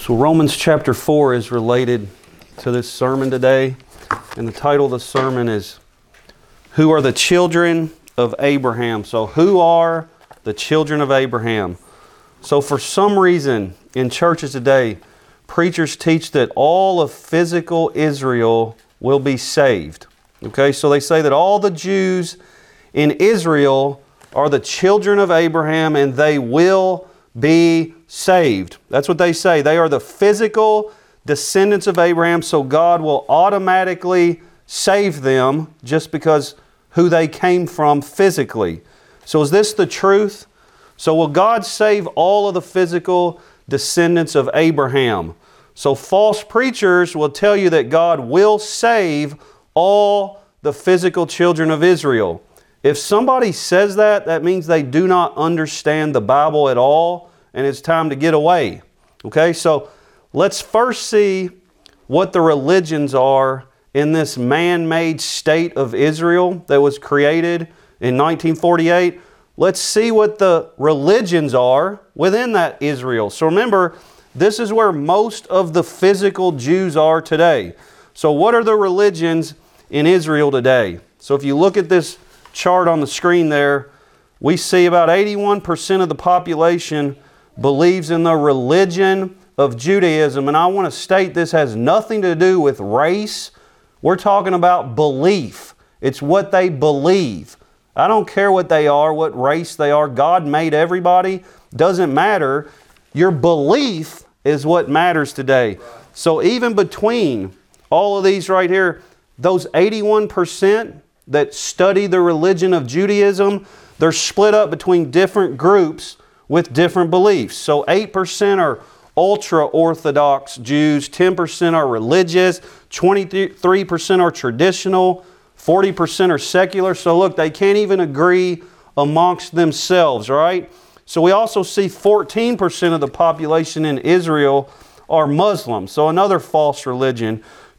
So Romans chapter 4 is related to this sermon today, and the title of the sermon is, Who are the children of Abraham? So who are the children of Abraham? So for some reason in churches today, preachers teach that all of physical Israel will be saved. Okay, so they say that all the Jews in Israel are the children of Abraham and they will be saved. That's what they say. They are the physical descendants of Abraham, so God will automatically save them just because who they came from physically. So is this the truth? So will God save all of the physical descendants of Abraham? So false preachers will tell you that God will save all the physical children of Israel. If somebody says that, that means they do not understand the Bible at all, and it's time to get away. Okay, so let's first see what the religions are in this man-made state of Israel that was created in 1948. Let's see what the religions are within that Israel. So remember, this is where most of the physical Jews are today. So what are the religions in Israel today? So if you look at this chart on the screen there, we see about 81% of the population believes in the religion of Judaism. And I want to state this has nothing to do with race. We're talking about belief. It's what they believe. I don't care what they are, what race they are. God made everybody. Doesn't matter. Your belief is what matters today. So even between all of these right here, those 81% that study the religion of Judaism, they're split up between different groups with different beliefs. So 8% are ultra-Orthodox Jews, 10% are religious, 23% are traditional, 40% are secular. So look, they can't even agree amongst themselves, right? So we also see 14% of the population in Israel are Muslims. So another false religion.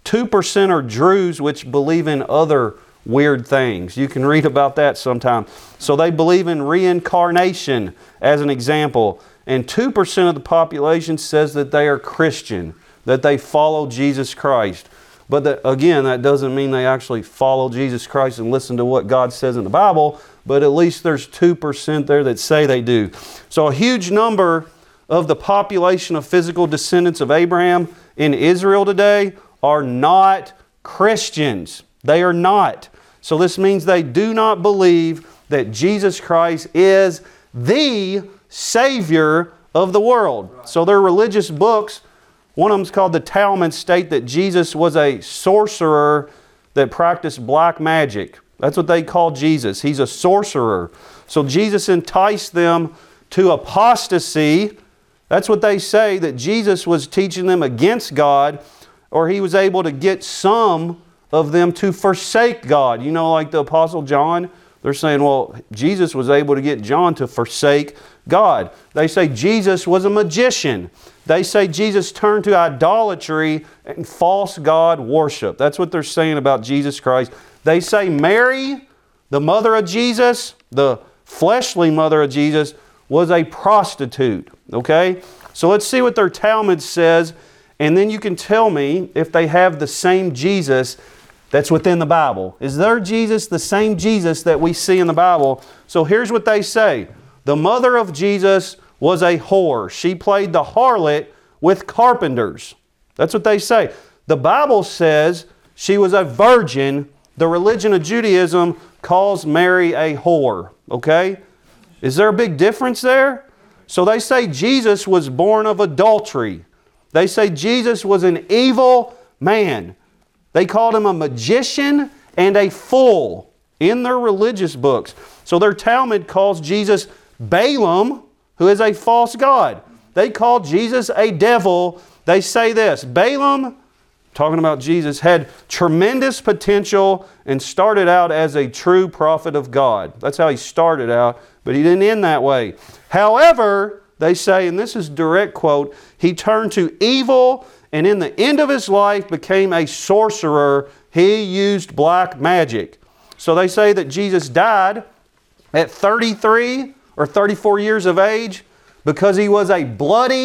2% are Druze, which believe in other weird things. You can read about that sometime. So they believe in reincarnation as an example. And 2% of the population says that they are Christian, that they follow Jesus Christ. But again, that doesn't mean they actually follow Jesus Christ and listen to what God says in the Bible, but at least there's 2% there that say they do. So a huge number of the population of physical descendants of Abraham in Israel today are not Christians. They are not. So this means they do not believe that Jesus Christ is the Savior of the world. So their religious books, one of them is called the Talmud, state that Jesus was a sorcerer that practiced black magic. That's what they call Jesus. He's a sorcerer. So Jesus enticed them to apostasy. That's what they say, that Jesus was teaching them against God, or he was able to get some of them to forsake God. You know, like the Apostle John, they're saying, well, Jesus was able to get John to forsake God. They say Jesus was a magician. They say Jesus turned to idolatry and false God worship. That's what they're saying about Jesus Christ. They say Mary, the mother of Jesus, the fleshly mother of Jesus, was a prostitute. Okay? So let's see what their Talmud says, and then you can tell me if they have the same Jesus that's within the Bible. Is their Jesus the same Jesus that we see in the Bible? So here's what they say. The mother of Jesus was a whore. She played the harlot with carpenters. That's what they say. The Bible says she was a virgin. The religion of Judaism calls Mary a whore. Okay? Is there a big difference there? So they say Jesus was born of adultery. They say Jesus was an evil man. They called him a magician and a fool in their religious books. So their Talmud calls Jesus Balaam, who is a false god. They call Jesus a devil. They say this, Balaam, talking about Jesus, had tremendous potential and started out as a true prophet of God. That's how he started out, but he didn't end that way. However, they say, and this is direct quote, he turned to evil and in the end of his life became a sorcerer. He used black magic. So they say that Jesus died at 33 or 34 years of age because he was a bloody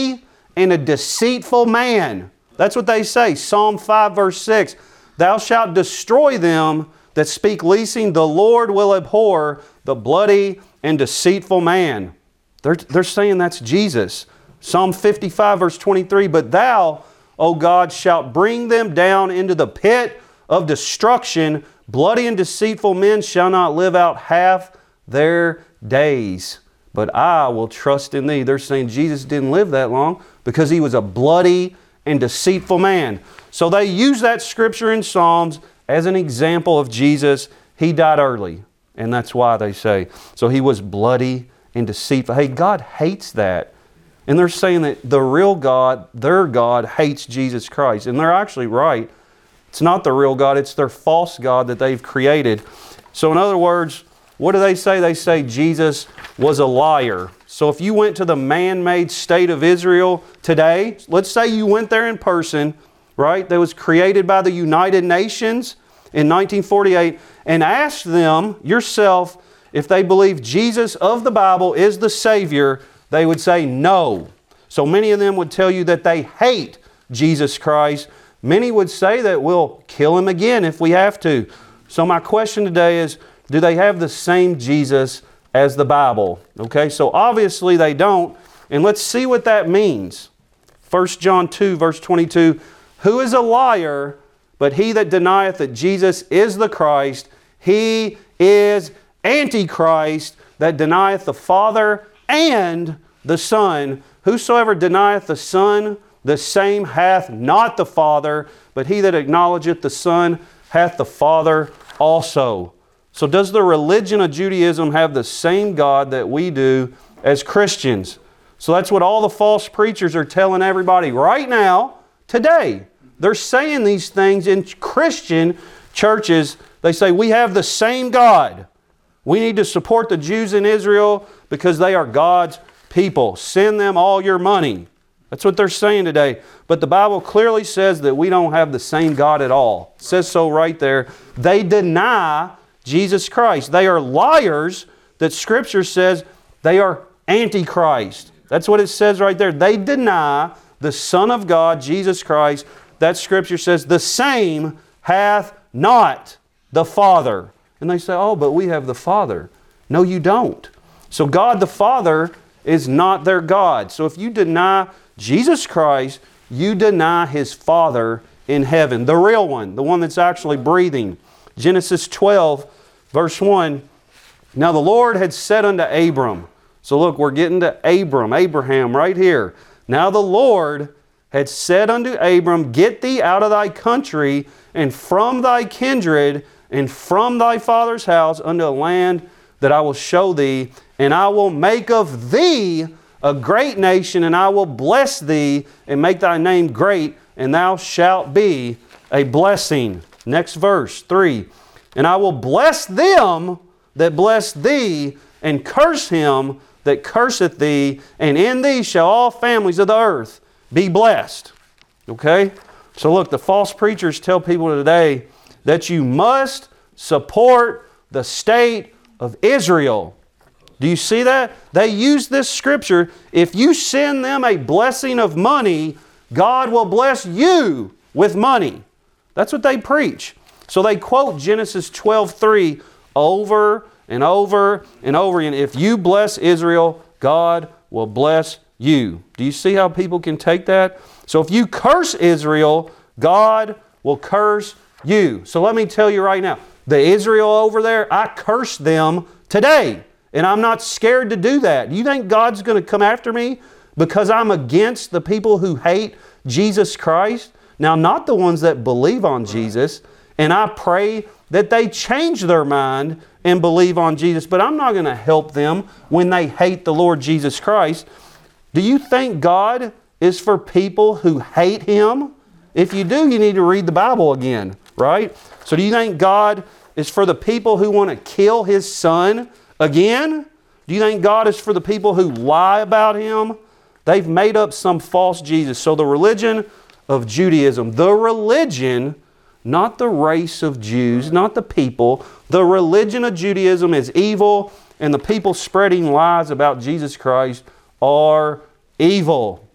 and a deceitful man. That's what they say. Psalm 5 verse 6. Thou shalt destroy them that speak leasing. The Lord will abhor the bloody and deceitful man. They're saying that's Jesus. Psalm 55 verse 23. But thou, O God, shalt bring them down into the pit of destruction. Bloody and deceitful men shall not live out half their days. But I will trust in thee. They're saying Jesus didn't live that long because he was a bloody and deceitful man. So they use that scripture in Psalms as an example of Jesus. He died early. And that's why they say. So he was bloody and deceitful. Hey, God hates that. And they're saying that the real God, their God, hates Jesus Christ. And they're actually right. It's not the real God. It's their false God that they've created. So in other words, what do they say? They say Jesus was a liar. So if you went to the man-made state of Israel today, let's say you went there in person, right, that was created by the United Nations in 1948, and asked them yourself if they believe Jesus of the Bible is the Savior, they would say no. So many of them would tell you that they hate Jesus Christ. Many would say that we'll kill Him again if we have to. So my question today is, do they have the same Jesus as the Bible? Okay, so obviously they don't. And let's see what that means. 1 John 2 verse 22. Who is a liar but he that denieth that Jesus is the Christ? He is Antichrist, that denieth the Father and the Son. Whosoever denieth the Son, the same hath not the Father, but he that acknowledgeth the Son hath the Father also. So does the religion of Judaism have the same God that we do as Christians? So that's what all the false preachers are telling everybody right now, today. They're saying these things in Christian churches. They say, we have the same God. We need to support the Jews in Israel because they are God's people. Send them all your money. That's what they're saying today. But the Bible clearly says that we don't have the same God at all. It says so right there. They deny Jesus Christ. They are liars that Scripture says they are Antichrist. That's what it says right there. They deny the Son of God, Jesus Christ. That Scripture says the same hath not the Father. And they say, oh, but we have the Father. No, you don't. So God the Father is not their God. So if you deny Jesus Christ, you deny His Father in heaven, the real one, the one that's actually breathing. Genesis 12, verse 1, now the Lord had said unto Abram, so look, we're getting to Abraham right here. Now the Lord had said unto Abram, get thee out of thy country and from thy kindred and from thy father's house unto a land that I will show thee, and I will make of thee a great nation, and I will bless thee and make thy name great, and thou shalt be a blessing. Next verse, 3. And I will bless them that bless thee, and curse him that curseth thee, and in thee shall all families of the earth be blessed. Okay? So look, the false preachers tell people today that you must support the state of Israel. Do you see that? They use this scripture. If you send them a blessing of money, God will bless you with money. That's what they preach. So they quote Genesis 12:3 over and over and over again. If you bless Israel, God will bless you. Do you see how people can take that? So if you curse Israel, God will curse you. So let me tell you right now, the Israel over there, I curse them today. And I'm not scared to do that. You think God's going to come after me because I'm against the people who hate Jesus Christ? Now, not the ones that believe on Jesus. And I pray that they change their mind and believe on Jesus. But I'm not going to help them when they hate the Lord Jesus Christ. Do you think God is for people who hate Him? If you do, you need to read the Bible again, right? So do you think God is for the people who want to kill His Son again? Do you think God is for the people who lie about Him? They've made up some false Jesus. So the religion of Judaism, the religion, not the race of Jews, not the people, the religion of Judaism is evil, and the people spreading lies about Jesus Christ are evil.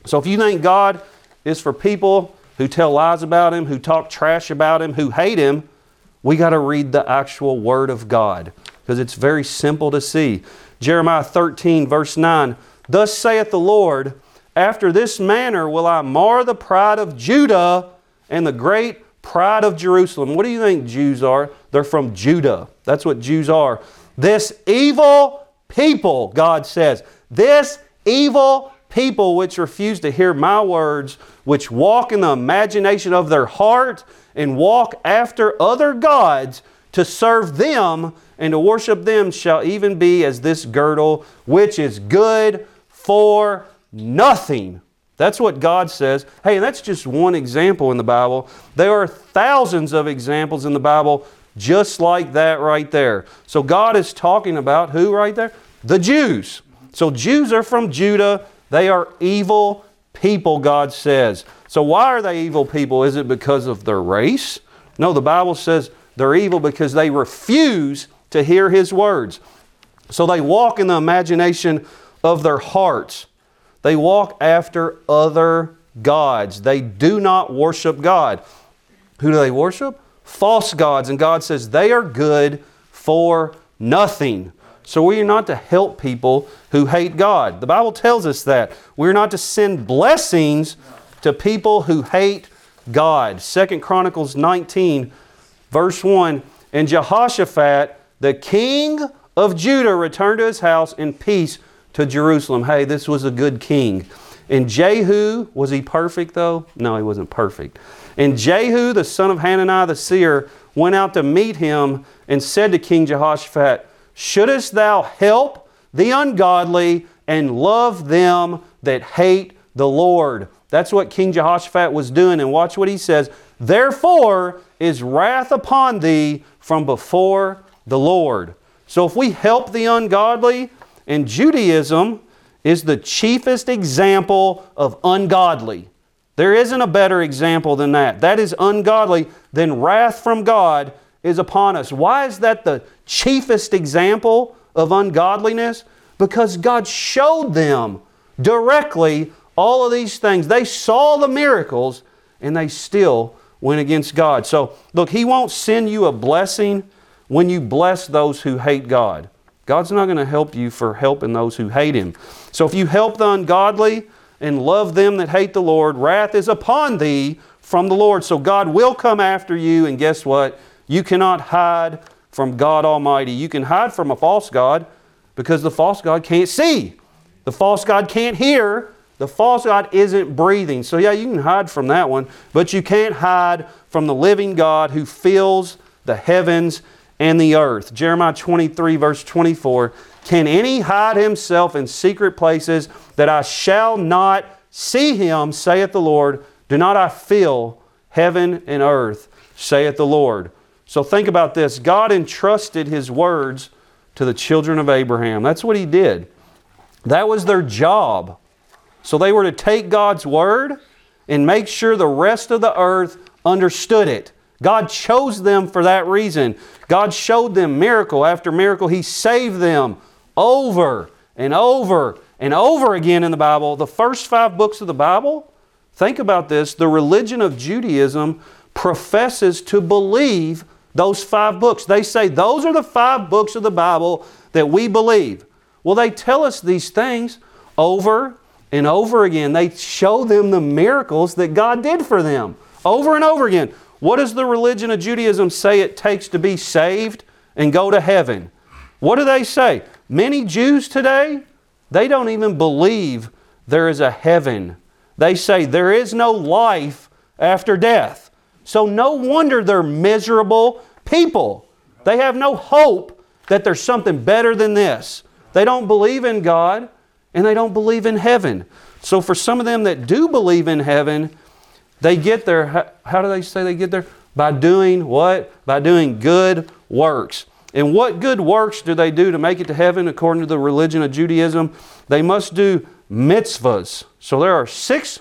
So if you think God is for people who tell lies about Him, who talk trash about Him, who hate Him, we got to read the actual Word of God, because it's very simple to see. Jeremiah 13 verse 9, "Thus saith the Lord, after this manner will I mar the pride of Judah and the great pride of Jerusalem." What do you think Jews are? They're from Judah. That's what Jews are. "This evil people," God says, "this evil people which refuse to hear my words, which walk in the imagination of their heart and walk after other gods to serve them and to worship them, shall even be as this girdle, which is good for nothing." That's what God says. Hey, and that's just one example in the Bible. There are thousands of examples in the Bible just like that right there. So God is talking about who right there? The Jews. So Jews are from Judah. They are evil people, God says. So why are they evil people? Is it because of their race? No, the Bible says they're evil because they refuse to hear His words. So they walk in the imagination of their hearts. They walk after other gods. They do not worship God. Who do they worship? False gods. And God says they are good for nothing. So we are not to help people who hate God. The Bible tells us that. We're not to send blessings to people who hate God. 2 Chronicles 19 verse 1, "And Jehoshaphat, the king of Judah, returned to his house in peace to Jerusalem." Hey, this was a good king. "And Jehu," was he perfect though? No, he wasn't perfect. "And Jehu, the son of Hananiah the seer, went out to meet him and said to King Jehoshaphat, Shouldest thou help the ungodly and love them that hate the Lord?" That's what King Jehoshaphat was doing. And watch what he says. "Therefore is wrath upon thee from before the Lord." So if we help the ungodly, and Judaism is the chiefest example of ungodly. There isn't a better example than that. That is ungodly. Then wrath from God is upon us. Why is that the chiefest example of ungodliness? Because God showed them directly all of these things. They saw the miracles and they still went against God. So look, He won't send you a blessing when you bless those who hate God. God's not going to help you for helping those who hate Him. So if you help the ungodly and love them that hate the Lord, wrath is upon thee from the Lord. So God will come after you, and guess what? You cannot hide from God Almighty. You can hide from a false god because the false god can't see. The false god can't hear. The false god isn't breathing. So yeah, you can hide from that one, but you can't hide from the living God who fills the heavens and the earth. Jeremiah 23 verse 24, "Can any hide himself in secret places that I shall not see him, saith the Lord? Do not I fill heaven and earth, saith the Lord." So think about this. God entrusted His words to the children of Abraham. That's what He did. That was their job. So they were to take God's word and make sure the rest of the earth understood it. God chose them for that reason. God showed them miracle after miracle. He saved them over and over and over again in the Bible. The first 5 books of the Bible, think about this, the religion of Judaism professes to believe those 5 books. They say those are the 5 books of the Bible that we believe. Well, they tell us these things over and over again. They show them the miracles that God did for them over and over again. What does the religion of Judaism say it takes to be saved and go to heaven? What do they say? Many Jews today, they don't even believe there is a heaven. They say there is no life after death. So no wonder they're miserable people. They have no hope that there's something better than this. They don't believe in God and they don't believe in heaven. So for some of them that do believe in heaven, they get there, how do they say they get there? By doing what? By doing good works. And what good works do they do to make it to heaven according to the religion of Judaism? They must do mitzvahs. So there are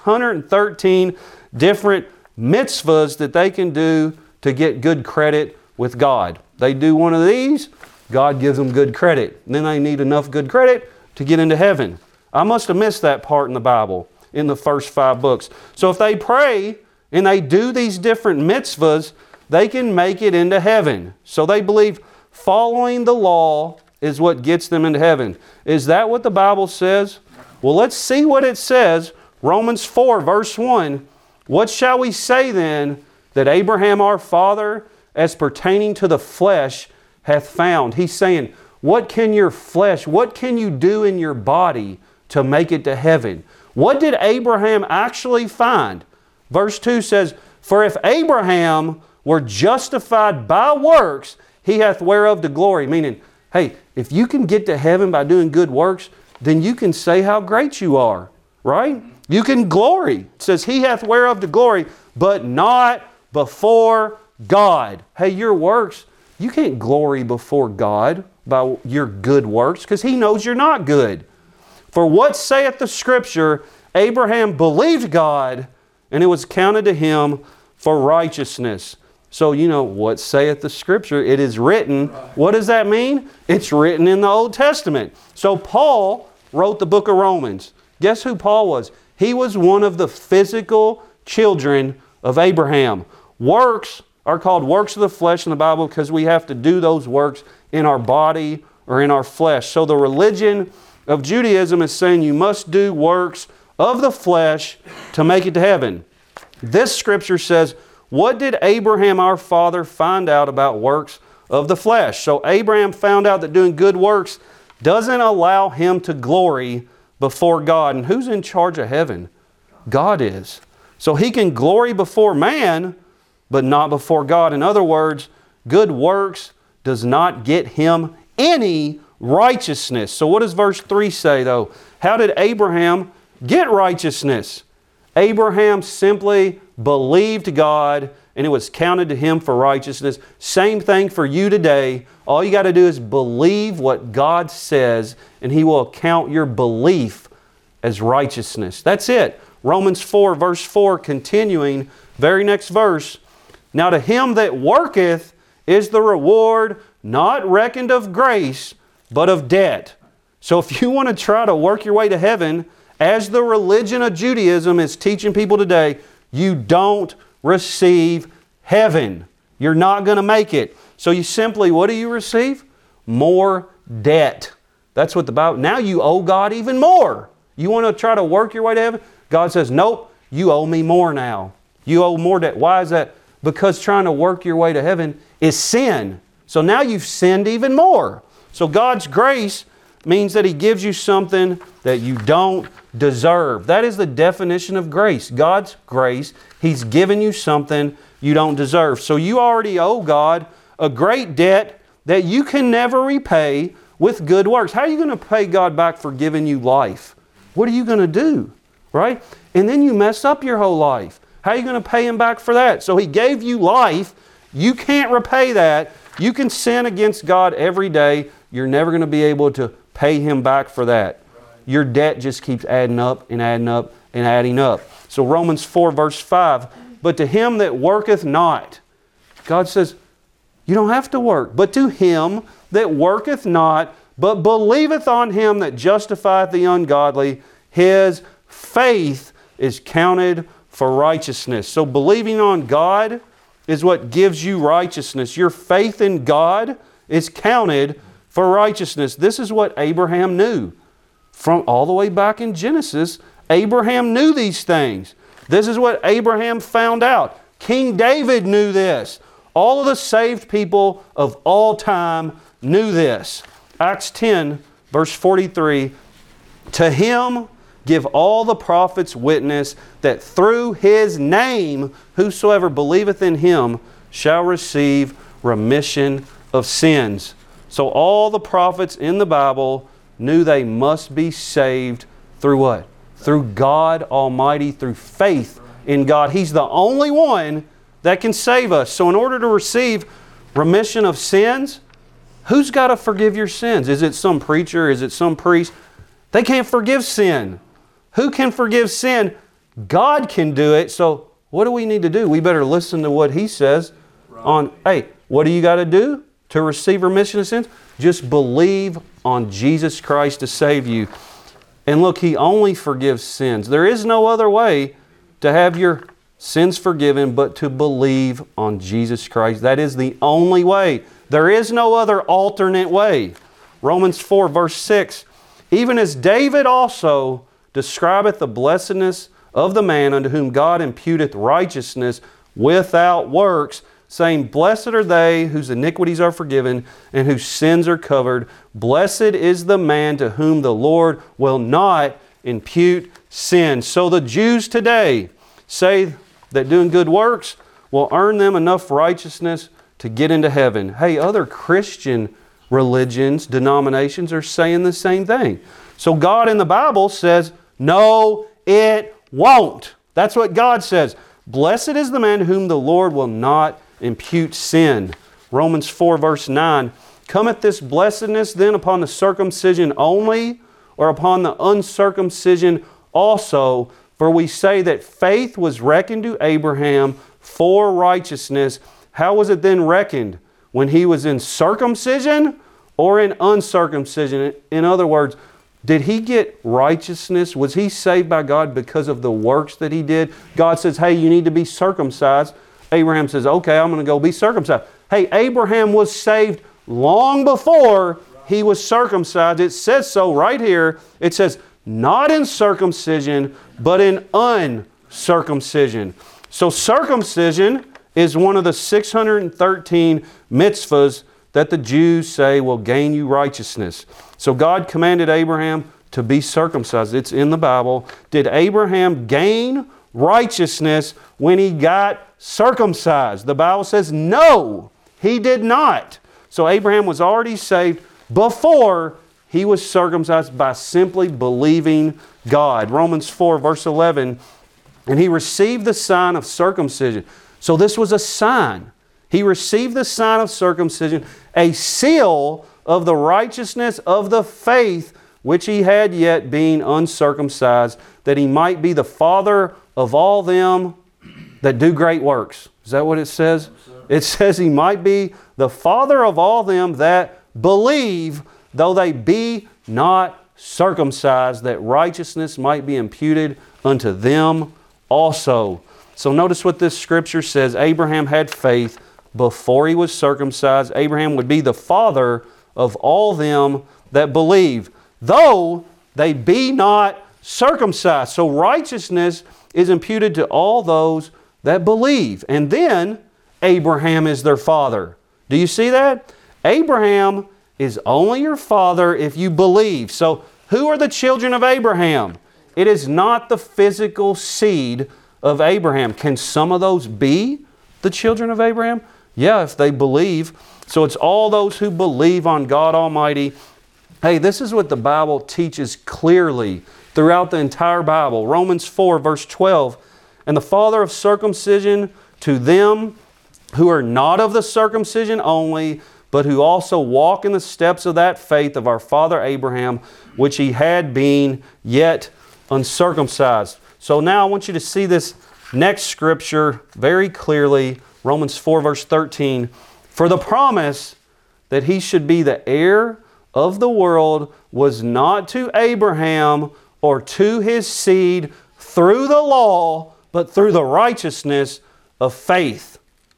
613 different mitzvahs that they can do to get good credit with God. They do one of these, God gives them good credit. And then they need enough good credit to get into heaven. I must have missed that part in the Bible. in the first 5 books. So if they pray and they do these different mitzvahs, they can make it into heaven. So they believe following the law is what gets them into heaven. Is that what the Bible says? Well, let's see what it says. Romans 4, verse 1. What shall we say then that Abraham our father, as pertaining to the flesh, hath found? He's saying, what can your flesh, what can you do in your body to make it to heaven? What did Abraham actually find? Verse 2 says, for if Abraham were justified by works, he hath whereof to glory. Meaning, hey, if you can get to heaven by doing good works, then you can say how great you are, right? You can glory. It says, he hath whereof to glory, but not before God. Hey, your works, you can't glory before God by your good works, because He knows you're not good. For what saith the Scripture? Abraham believed God, and it was counted to him for righteousness. So, what saith the Scripture? It is written. What does that mean? It's written in the Old Testament. So Paul wrote the book of Romans. Guess who Paul was? He was one of the physical children of Abraham. Works are called works of the flesh in the Bible because we have to do those works in our body or in our flesh. So the religion of Judaism is saying you must do works of the flesh to make it to heaven. This Scripture says, what did Abraham our father find out about works of the flesh? So Abraham found out that doing good works doesn't allow him to glory before God. And who's in charge of heaven? God is. So he can glory before man, but not before God. In other words, good works does not get him any righteousness. So what does verse 3 say though? How did Abraham get righteousness? Abraham simply believed God and it was counted to him for righteousness. Same thing for you today. All you got to do is believe what God says and He will count your belief as righteousness. That's it. Romans 4 verse 4 continuing, very next verse. Now to him that worketh is the reward not reckoned of grace, but of debt. So if you want to try to work your way to heaven, as the religion of Judaism is teaching people today, you don't receive heaven. You're not going to make it. So you simply, what do you receive? More debt. That's what the Bible, now you owe God even more. You want to try to work your way to heaven? God says, nope, you owe me more now. You owe more debt. Why is that? Because trying to work your way to heaven is sin. So now you've sinned even more. So God's grace means that He gives you something that you don't deserve. That is the definition of grace. God's grace, He's given you something you don't deserve. So you already owe God a great debt that you can never repay with good works. How are you going to pay God back for giving you life? What are you going to do? Right? And then you mess up your whole life. How are you going to pay Him back for that? So He gave you life. You can't repay that. You can sin against God every day. You're never going to be able to pay Him back for that. Your debt just keeps adding up and adding up and adding up. So Romans 4 verse 5, but to him that worketh not, God says, you don't have to work, but to him that worketh not, but believeth on Him that justifieth the ungodly, his faith is counted for righteousness. So believing on God is what gives you righteousness. Your faith in God is counted for righteousness. This is what Abraham knew. From all the way back in Genesis, Abraham knew these things. This is what Abraham found out. King David knew this. All of the saved people of all time knew this. Acts 10, verse 43, to him give all the prophets witness that through His name whosoever believeth in Him shall receive remission of sins. So all the prophets in the Bible knew they must be saved through what? Through God Almighty, through faith in God. He's the only one that can save us. So in order to receive remission of sins, who's got to forgive your sins? Is it some preacher? Is it some priest? They can't forgive sin. Who can forgive sin? God can do it. So what do we need to do? We better listen to what He says on, hey, what do you got to do to receive remission of sins? Just believe on Jesus Christ to save you. And look, He only forgives sins. There is no other way to have your sins forgiven but to believe on Jesus Christ. That is the only way. There is no other alternate way. Romans 4 verse 6, even as David also describeth the blessedness of the man unto whom God imputeth righteousness without works, saying, blessed are they whose iniquities are forgiven and whose sins are covered. Blessed is the man to whom the Lord will not impute sin. So the Jews today say that doing good works will earn them enough righteousness to get into heaven. Hey, other Christian religions, denominations are saying the same thing. So God in the Bible says, no, it won't. That's what God says. Blessed is the man to whom the Lord will not impute sin. Romans 4 verse 9, cometh this blessedness then upon the circumcision only, or upon the uncircumcision also? For we say that faith was reckoned to Abraham for righteousness. How was it then reckoned? When he was in circumcision or in uncircumcision? In other words, did he get righteousness? Was he saved by God because of the works that he did? God says, hey, you need to be circumcised. Abraham says, okay, I'm going to go be circumcised. Hey, Abraham was saved long before he was circumcised. It says so right here. It says, not in circumcision, but in uncircumcision. So circumcision is one of the 613 mitzvahs that the Jews say will gain you righteousness. So God commanded Abraham to be circumcised. It's in the Bible. Did Abraham gain righteousness when he got circumcised? The Bible says no, he did not. So Abraham was already saved before he was circumcised by simply believing God. Romans 4 verse 11, and he received the sign of circumcision. So this was a sign. He received the sign of circumcision, a seal of the righteousness of the faith which he had yet being uncircumcised, that he might be the father of all them that do great works. Is that what it says? It says he might be the father of all them that believe, though they be not circumcised, that righteousness might be imputed unto them also. So notice what this scripture says. Abraham had faith before he was circumcised. Abraham would be the father of all them that believe, though they be not circumcised. So righteousness is imputed to all those that believe. And then Abraham is their father. Do you see that? Abraham is only your father if you believe. So who are the children of Abraham? It is not the physical seed of Abraham. Can some of those be the children of Abraham? Yeah, if they believe. So it's all those who believe on God Almighty. Hey, this is what the Bible teaches clearly throughout the entire Bible. Romans 4 verse 12, and the father of circumcision to them who are not of the circumcision only, but who also walk in the steps of that faith of our father Abraham, which he had been yet uncircumcised. So now I want you to see this next scripture very clearly. Romans 4 verse 13. For the promise that he should be the heir of the world was not to Abraham or to his seed through the law, but through the righteousness of faith.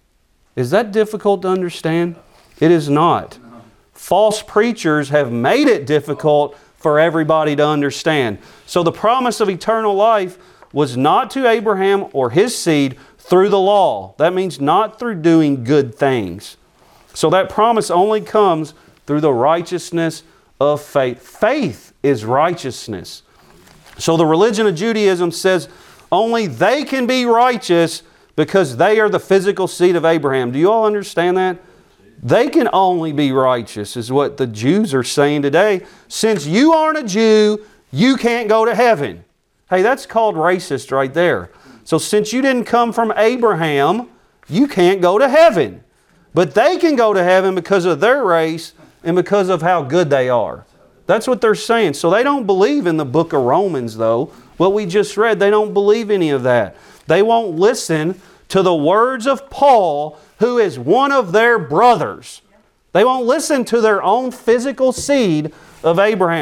Is that difficult to understand? It is not. False preachers have made it difficult for everybody to understand. So the promise of eternal life was not to Abraham or his seed through the law. That means not through doing good things. So that promise only comes through the righteousness of faith. Faith is righteousness. So the religion of Judaism says only they can be righteous because they are the physical seed of Abraham. Do you all understand that? They can only be righteous, is what the Jews are saying today. Since you aren't a Jew, you can't go to heaven. Hey, that's called racist right there. So since you didn't come from Abraham, you can't go to heaven. But they can go to heaven because of their race and because of how good they are. That's what they're saying. So they don't believe in the book of Romans, though. What we just read, they don't believe any of that. They won't listen to the words of Paul, who is one of their brothers. They won't listen to their own physical seed of Abraham.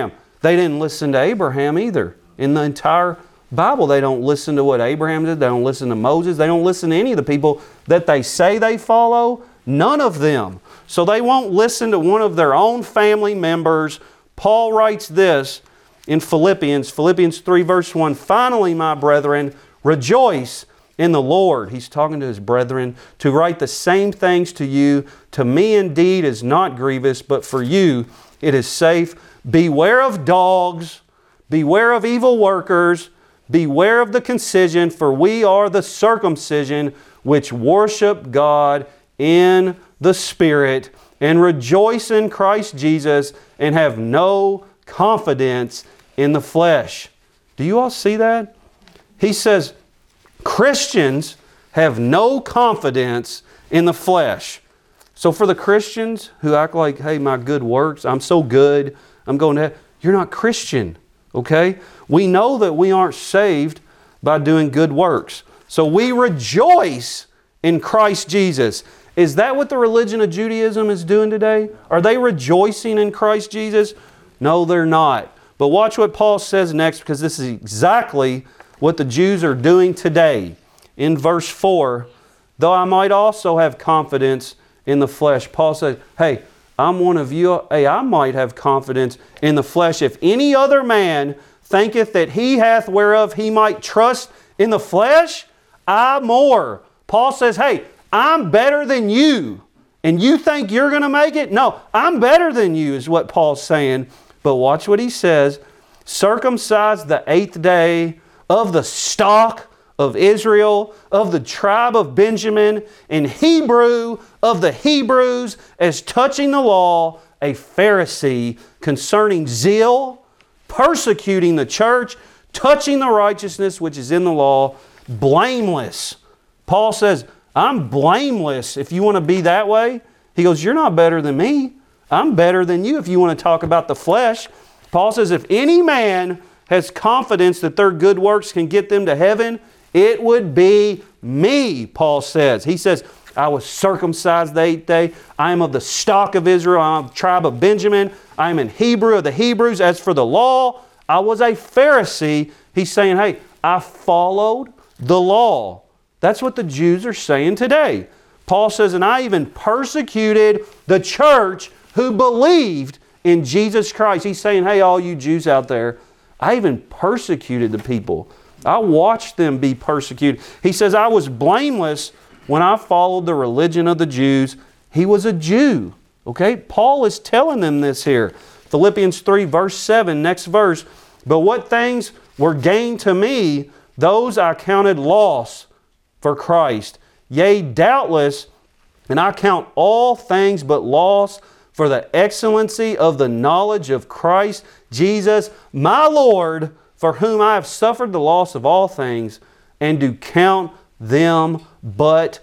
They didn't listen to Abraham either. In the entire Bible, they don't listen to what Abraham did. They don't listen to Moses. They don't listen to any of the people that they say they follow. None of them. So they won't listen to one of their own family members. Paul writes this in Philippians 3 verse 1, "Finally, my brethren, rejoice in the Lord." He's talking to his brethren. "To write the same things to you, to me indeed is not grievous, but for you it is safe. Beware of dogs, beware of evil workers, beware of the concision, for we are the circumcision which worship God in the Spirit, and rejoice in Christ Jesus, and have no confidence in the flesh." Do you all see that? He says, Christians have no confidence in the flesh. So for the Christians who act like, hey, my good works, I'm so good, I'm going to heaven, you're not Christian, okay? We know that we aren't saved by doing good works. So we rejoice in Christ Jesus. Is that what the religion of Judaism is doing today? Are they rejoicing in Christ Jesus? No, they're not. But watch what Paul says next, because this is exactly what the Jews are doing today. In verse 4, "Though I might also have confidence in the flesh." Paul says, hey, I'm one of you. Hey, I might have confidence in the flesh. "If any other man thinketh that he hath whereof he might trust in the flesh, I more." Paul says, hey, I'm better than you. And you think you're going to make it? No, I'm better than you is what Paul's saying. But watch what he says. "Circumcised the 8th day, of the stock of Israel, of the tribe of Benjamin, and Hebrew of the Hebrews, as touching the law, a Pharisee, concerning zeal, persecuting the church, touching the righteousness which is in the law, blameless." Paul says, I'm blameless if you want to be that way. He goes, you're not better than me. I'm better than you if you want to talk about the flesh. Paul says, if any man has confidence that their good works can get them to heaven, it would be me, Paul says. He says, I was circumcised the 8th day. I am of the stock of Israel. I am of the tribe of Benjamin. I am in Hebrew of the Hebrews. As for the law, I was a Pharisee. He's saying, hey, I followed the law. That's what the Jews are saying today. Paul says, and I even persecuted the church who believed in Jesus Christ. He's saying, hey, all you Jews out there, I even persecuted the people. I watched them be persecuted. He says, I was blameless when I followed the religion of the Jews. He was a Jew. Okay? Paul is telling them this here. Philippians 3 verse 7, next verse. But what things were gained to me, those I counted loss for Christ. Yea, doubtless, and I count all things but loss for the excellency of the knowledge of Christ Jesus, my Lord, for whom I have suffered the loss of all things, and do count them but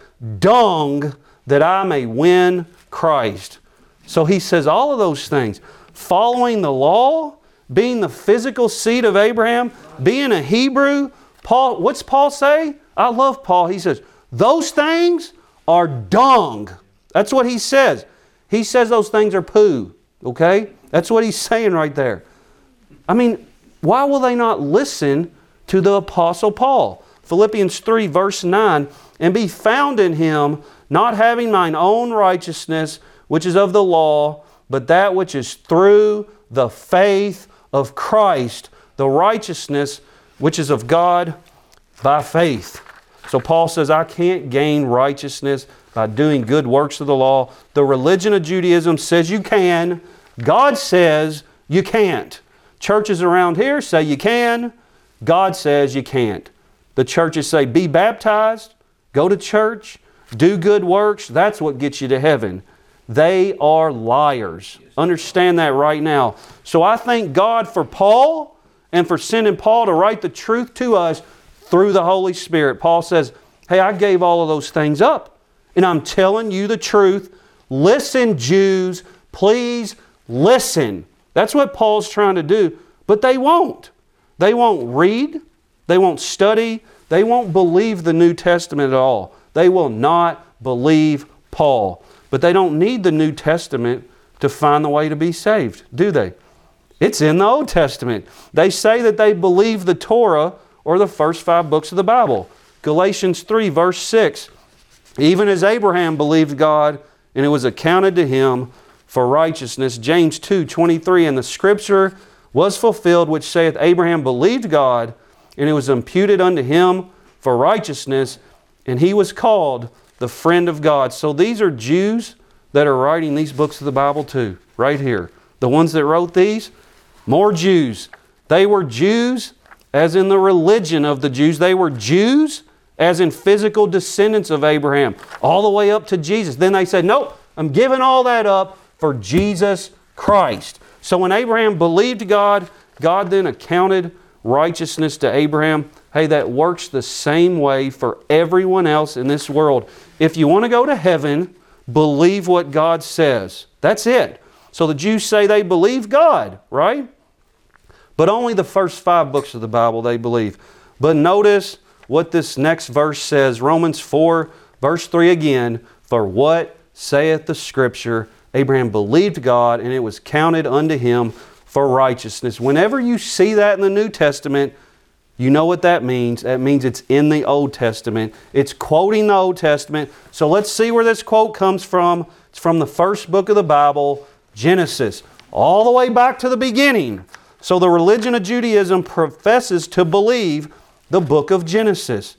dung, that I may win Christ. So he says all of those things. Following the law, being the physical seed of Abraham, being a Hebrew. Paul, what's Paul say? I love Paul. He says, those things are dung. That's what he says. He says those things are poo. Okay? That's what he's saying right there. I mean, why will they not listen to the Apostle Paul? Philippians 3 verse 9, and be found in him, not having mine own righteousness, which is of the law, but that which is through the faith of Christ, the righteousness which is of God by faith. So Paul says, I can't gain righteousness by doing good works of the law. The religion of Judaism says you can. God says you can't. Churches around here say you can. God says you can't. The churches say be baptized, go to church, do good works. That's what gets you to heaven. They are liars. Understand that right now. So I thank God for Paul and for sending Paul to write the truth to us through the Holy Spirit. Paul says, hey, I gave all of those things up. And I'm telling you the truth. Listen, Jews, please listen. That's what Paul's trying to do. But they won't. They won't read. They won't study. They won't believe the New Testament at all. They will not believe Paul. But they don't need the New Testament to find the way to be saved, do they? It's in the Old Testament. They say that they believe the Torah or the first 5 books of the Bible. Galatians 3 verse 6, even as Abraham believed God, and it was accounted to him for righteousness. James 2:23, and the scripture was fulfilled, which saith, Abraham believed God, and it was imputed unto him for righteousness, and he was called the friend of God. So these are Jews that are writing these books of the Bible too, right here. The ones that wrote these, more Jews. They were Jews as in the religion of the Jews. They were Jews as in physical descendants of Abraham, all the way up to Jesus. Then they said, nope, I'm giving all that up for Jesus Christ. So when Abraham believed God, God then accounted righteousness to Abraham. Hey, that works the same way for everyone else in this world. If you want to go to heaven, believe what God says. That's it. So the Jews say they believe God, right? But only the first 5 books of the Bible they believe. But notice what this next verse says. Romans 4, verse 3 again. For what saith the Scripture? Abraham believed God, and it was counted unto him for righteousness. Whenever you see that in the New Testament, you know what that means. That means it's in the Old Testament. It's quoting the Old Testament. So let's see where this quote comes from. It's from the first book of the Bible, Genesis, all the way back to the beginning. So the religion of Judaism professes to believe the book of Genesis.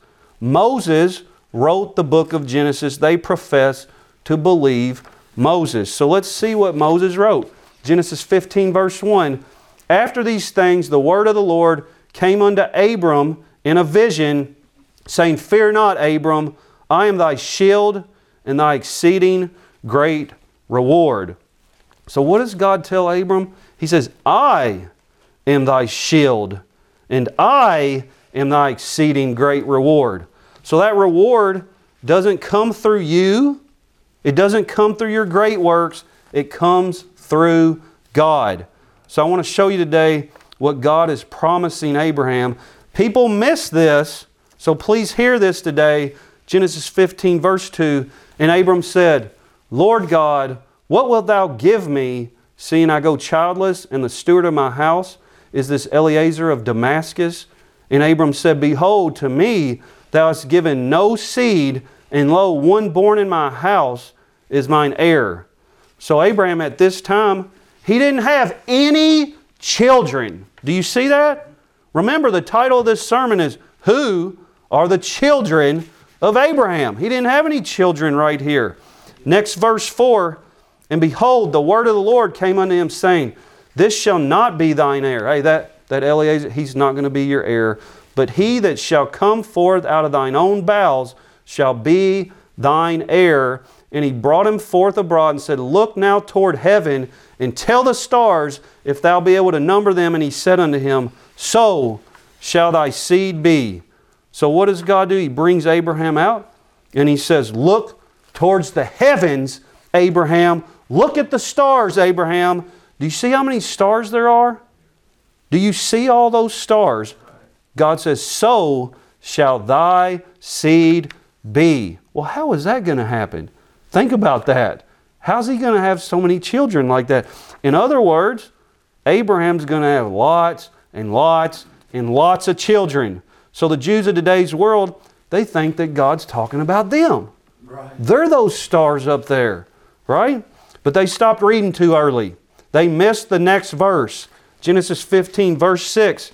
Moses wrote the book of Genesis. They profess to believe Moses. So let's see what Moses wrote. Genesis 15 verse 1. After these things the word of the Lord came unto Abram in a vision, saying, Fear not, Abram, I am thy shield and thy exceeding great reward. So what does God tell Abram? He says, I am thy shield, and I am thy exceeding great reward. So that reward doesn't come through you. It doesn't come through your great works. It comes through God. So I want to show you today what God is promising Abraham. People miss this, so please hear this today. Genesis 15 verse 2, and Abram said, Lord God, what wilt thou give me, seeing I go childless, and the steward of my house is this Eliezer of Damascus? And Abram said, Behold, to me thou hast given no seed, and lo, one born in my house is mine heir. So Abraham at this time, he didn't have any children. Do you see that? Remember, the title of this sermon is, Who are the children of Abraham? He didn't have any children right here. Next verse 4, and behold, the word of the Lord came unto him, saying, This shall not be thine heir. Hey, that Eliezer, he's not going to be your heir. But he that shall come forth out of thine own bowels shall be thine heir. And he brought him forth abroad and said, Look now toward heaven and tell the stars if thou be able to number them. And he said unto him, So shall thy seed be. So what does God do? He brings Abraham out and he says, Look towards the heavens, Abraham. Look at the stars, Abraham. Do you see how many stars there are? Do you see all those stars? God says, So shall thy seed be. Well, how is that going to happen? Think about that. How's he going to have so many children like that? In other words, Abraham's going to have lots and lots and lots of children. So the Jews of today's world, they think that God's talking about them. Right. They're those stars up there, right? But they stopped reading too early. They missed the next verse. Genesis 15 verse 6.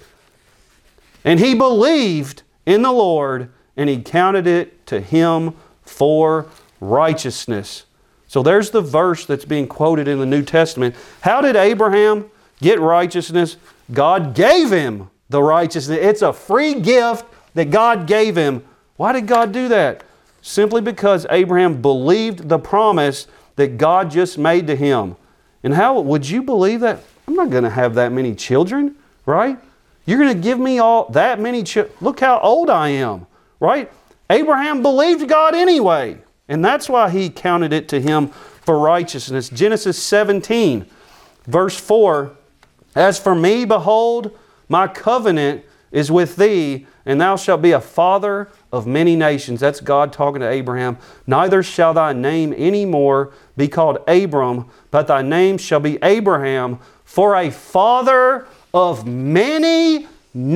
And he believed in the Lord, and he counted it to him for righteousness. So there's the verse that's being quoted in the New Testament. How did Abraham get righteousness? God gave him the righteousness. It's a free gift that God gave him. Why did God do that? Simply because Abraham believed the promise that God just made to him. And how would you believe that? I'm not going to have that many children, right? You're going to give me all that many children. Look how old I am, right? Abraham believed God anyway. And that's why he counted it to him for righteousness. Genesis 17, verse 4. As for me, behold, my covenant is with thee, and thou shalt be a father of many nations. That's God talking to Abraham. Neither shall thy name any more be called Abram, but thy name shall be Abraham, For a father of many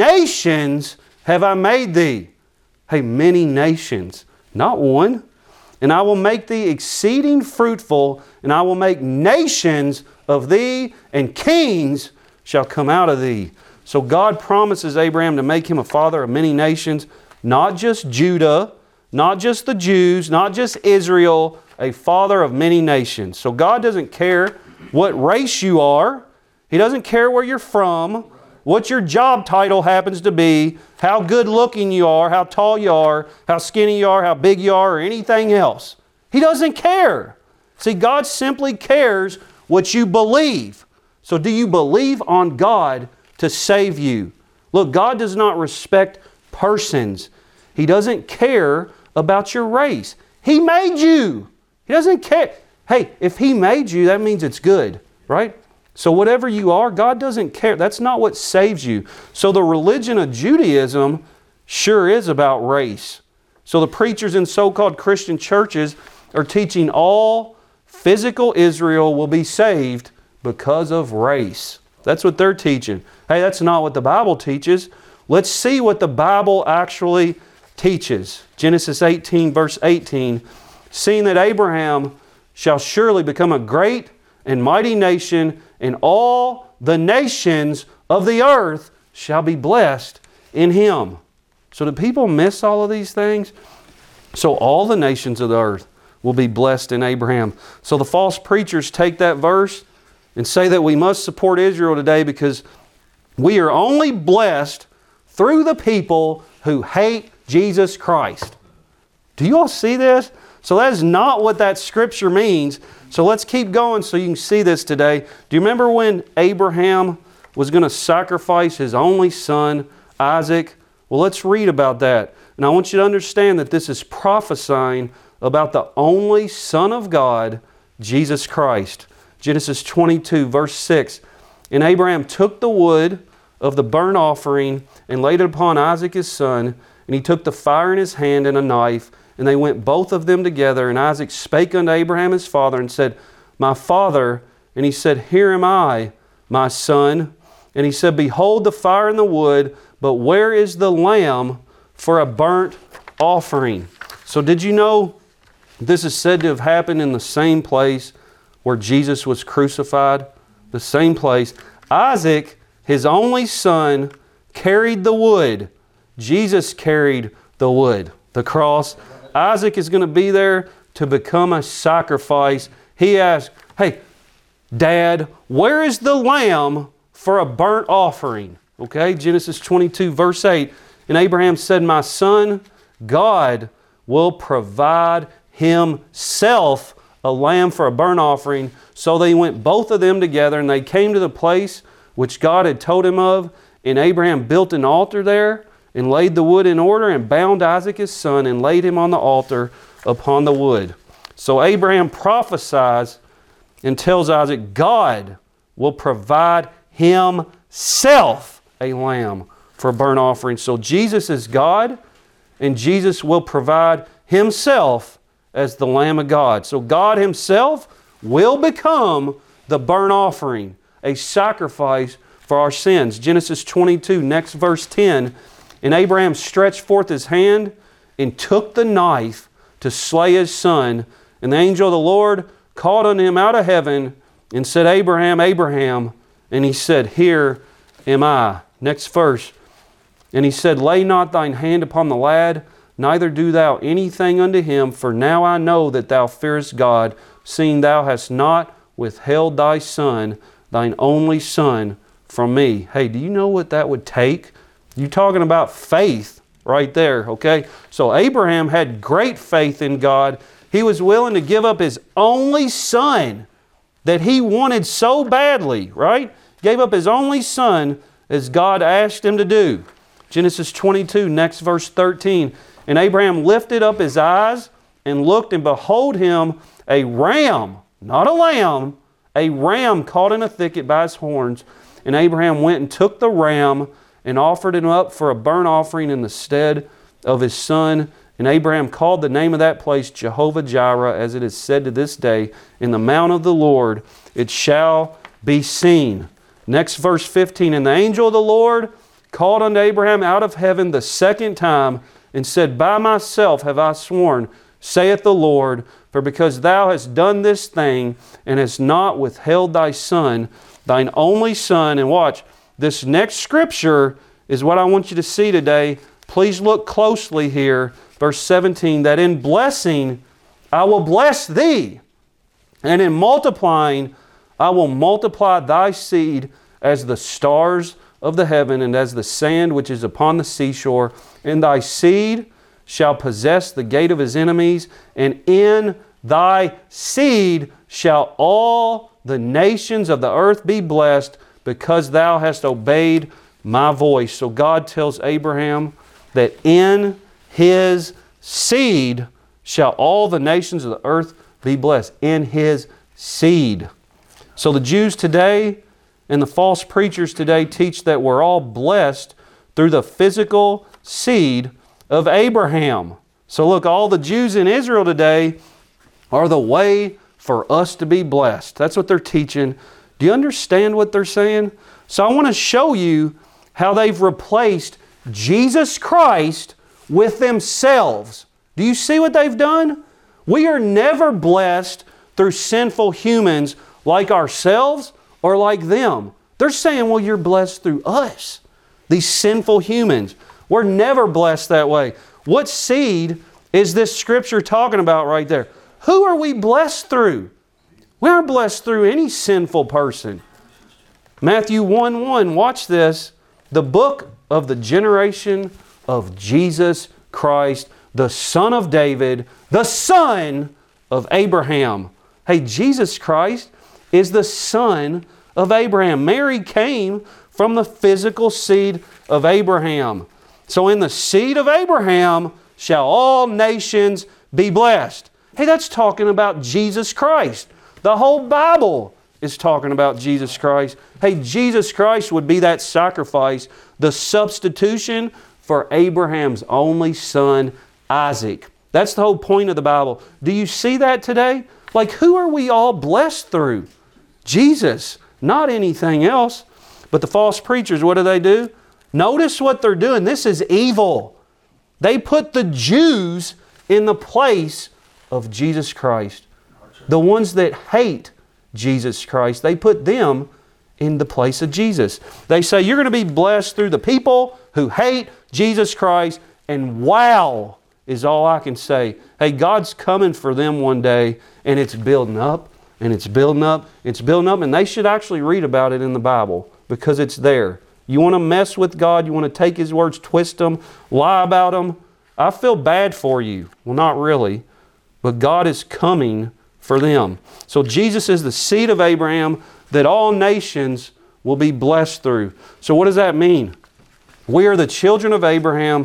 nations have I made thee. Hey, many nations, not one. And I will make thee exceeding fruitful, and I will make nations of thee, and kings shall come out of thee. So God promises Abraham to make him a father of many nations, not just Judah, not just the Jews, not just Israel, a father of many nations. So God doesn't care what race you are. He doesn't care where you're from, what your job title happens to be, how good looking you are, how tall you are, how skinny you are, how big you are, or anything else. He doesn't care. See, God simply cares what you believe. So do you believe on God to save you? Look, God does not respect persons. He doesn't care about your race. He made you. He doesn't care. Hey, if He made you, that means it's good, right? So whatever you are, God doesn't care. That's not what saves you. So the religion of Judaism sure is about race. So the preachers in so-called Christian churches are teaching all physical Israel will be saved because of race. That's what they're teaching. Hey, that's not what the Bible teaches. Let's see what the Bible actually teaches. Genesis 18, verse 18. Seeing that Abraham shall surely become a great and mighty nation, and all the nations of the earth shall be blessed in him. So do people miss all of these things? So all the nations of the earth will be blessed in Abraham. So the false preachers take that verse and say that we must support Israel today because we are only blessed through the people who hate Jesus Christ. Do you all see this? So that is not what that scripture means. So let's keep going so you can see this today. Do you remember when Abraham was going to sacrifice his only son, Isaac? Well, let's read about that. And I want you to understand that this is prophesying about the only Son of God, Jesus Christ. Genesis 22, verse 6. And Abraham took the wood of the burnt offering and laid it upon Isaac his son, and he took the fire in his hand and a knife, and they went both of them together. And Isaac spake unto Abraham his father and said, My father. And he said, Here am I, my son. And he said, Behold the fire and the wood, but where is the lamb for a burnt offering? So did you know this is said to have happened in the same place where Jesus was crucified? The same place. Isaac, his only son, carried the wood. Jesus carried the wood, the cross. Isaac is going to be there to become a sacrifice. He asked, Hey, Dad, where is the lamb for a burnt offering? Okay, Genesis 22, verse 8. And Abraham said, My son, God will provide Himself a lamb for a burnt offering. So they went both of them together, and they came to the place which God had told him of. And Abraham built an altar there, and laid the wood in order, and bound Isaac his son, and laid him on the altar upon the wood. So Abraham prophesies and tells Isaac, God will provide Himself a lamb for a burnt offering. So Jesus is God, and Jesus will provide Himself as the Lamb of God. So God Himself will become the burnt offering, a sacrifice for our sins. Genesis 22, next verse 10. And Abraham stretched forth his hand and took the knife to slay his son. And the angel of the Lord called unto him out of heaven and said, Abraham, Abraham. And he said, Here am I. Next verse. And he said, Lay not thine hand upon the lad, neither do thou anything unto him, for now I know that thou fearest God, seeing thou hast not withheld thy son, thine only son, from me. Hey, do you know what that would take? You're talking about faith right there, okay? So Abraham had great faith in God. He was willing to give up his only son that he wanted so badly, right? Gave up his only son as God asked him to do. Genesis 22, next verse 13. And Abraham lifted up his eyes and looked, and behold him a ram, not a lamb, a ram caught in a thicket by his horns. And Abraham went and took the ram and offered him up for a burnt offering in the stead of his son. And Abraham called the name of that place Jehovah Jireh, as it is said to this day, in the mount of the Lord it shall be seen. Next verse 15, and the angel of the Lord called unto Abraham out of heaven the second time, and said, By myself have I sworn, saith the Lord, for because thou hast done this thing, and hast not withheld thy son, thine only son. And watch, this next scripture is what I want you to see today. Please look closely here. Verse 17, that in blessing I will bless thee, and in multiplying I will multiply thy seed as the stars of the heaven, and as the sand which is upon the seashore. And thy seed shall possess the gate of his enemies, and in thy seed shall all the nations of the earth be blessed, because thou hast obeyed my voice. So God tells Abraham that in his seed shall all the nations of the earth be blessed. In his seed. So the Jews today and the false preachers today teach that we're all blessed through the physical seed of Abraham. So look, all the Jews in Israel today are the way for us to be blessed. That's what they're teaching. Do you understand what they're saying? So I want to show you how they've replaced Jesus Christ with themselves. Do you see what they've done? We are never blessed through sinful humans like ourselves or like them. They're saying, well, you're blessed through us, these sinful humans. We're never blessed that way. What seed is this scripture talking about right there? Who are we blessed through? We aren't blessed through any sinful person. Matthew 1:1, watch this. The book of the generation of Jesus Christ, the son of David, the son of Abraham. Hey, Jesus Christ is the son of Abraham. Mary came from the physical seed of Abraham. So in the seed of Abraham shall all nations be blessed. Hey, that's talking about Jesus Christ. The whole Bible is talking about Jesus Christ. Hey, Jesus Christ would be that sacrifice, the substitution for Abraham's only son, Isaac. That's the whole point of the Bible. Do you see that today? Like, who are we all blessed through? Jesus, not anything else. But the false preachers, what do? Notice what they're doing. This is evil. They put the Jews in the place of Jesus Christ. The ones that hate Jesus Christ, they put them in the place of Jesus. They say, you're going to be blessed through the people who hate Jesus Christ, and wow is all I can say. Hey, God's coming for them one day, and it's building up, and it's building up, it's building up, and they should actually read about it in the Bible because it's there. You want to mess with God, you want to take His words, twist them, lie about them, I feel bad for you. Well, not really, but God is coming for them. So Jesus is the seed of Abraham that all nations will be blessed through. So what does that mean? We are the children of Abraham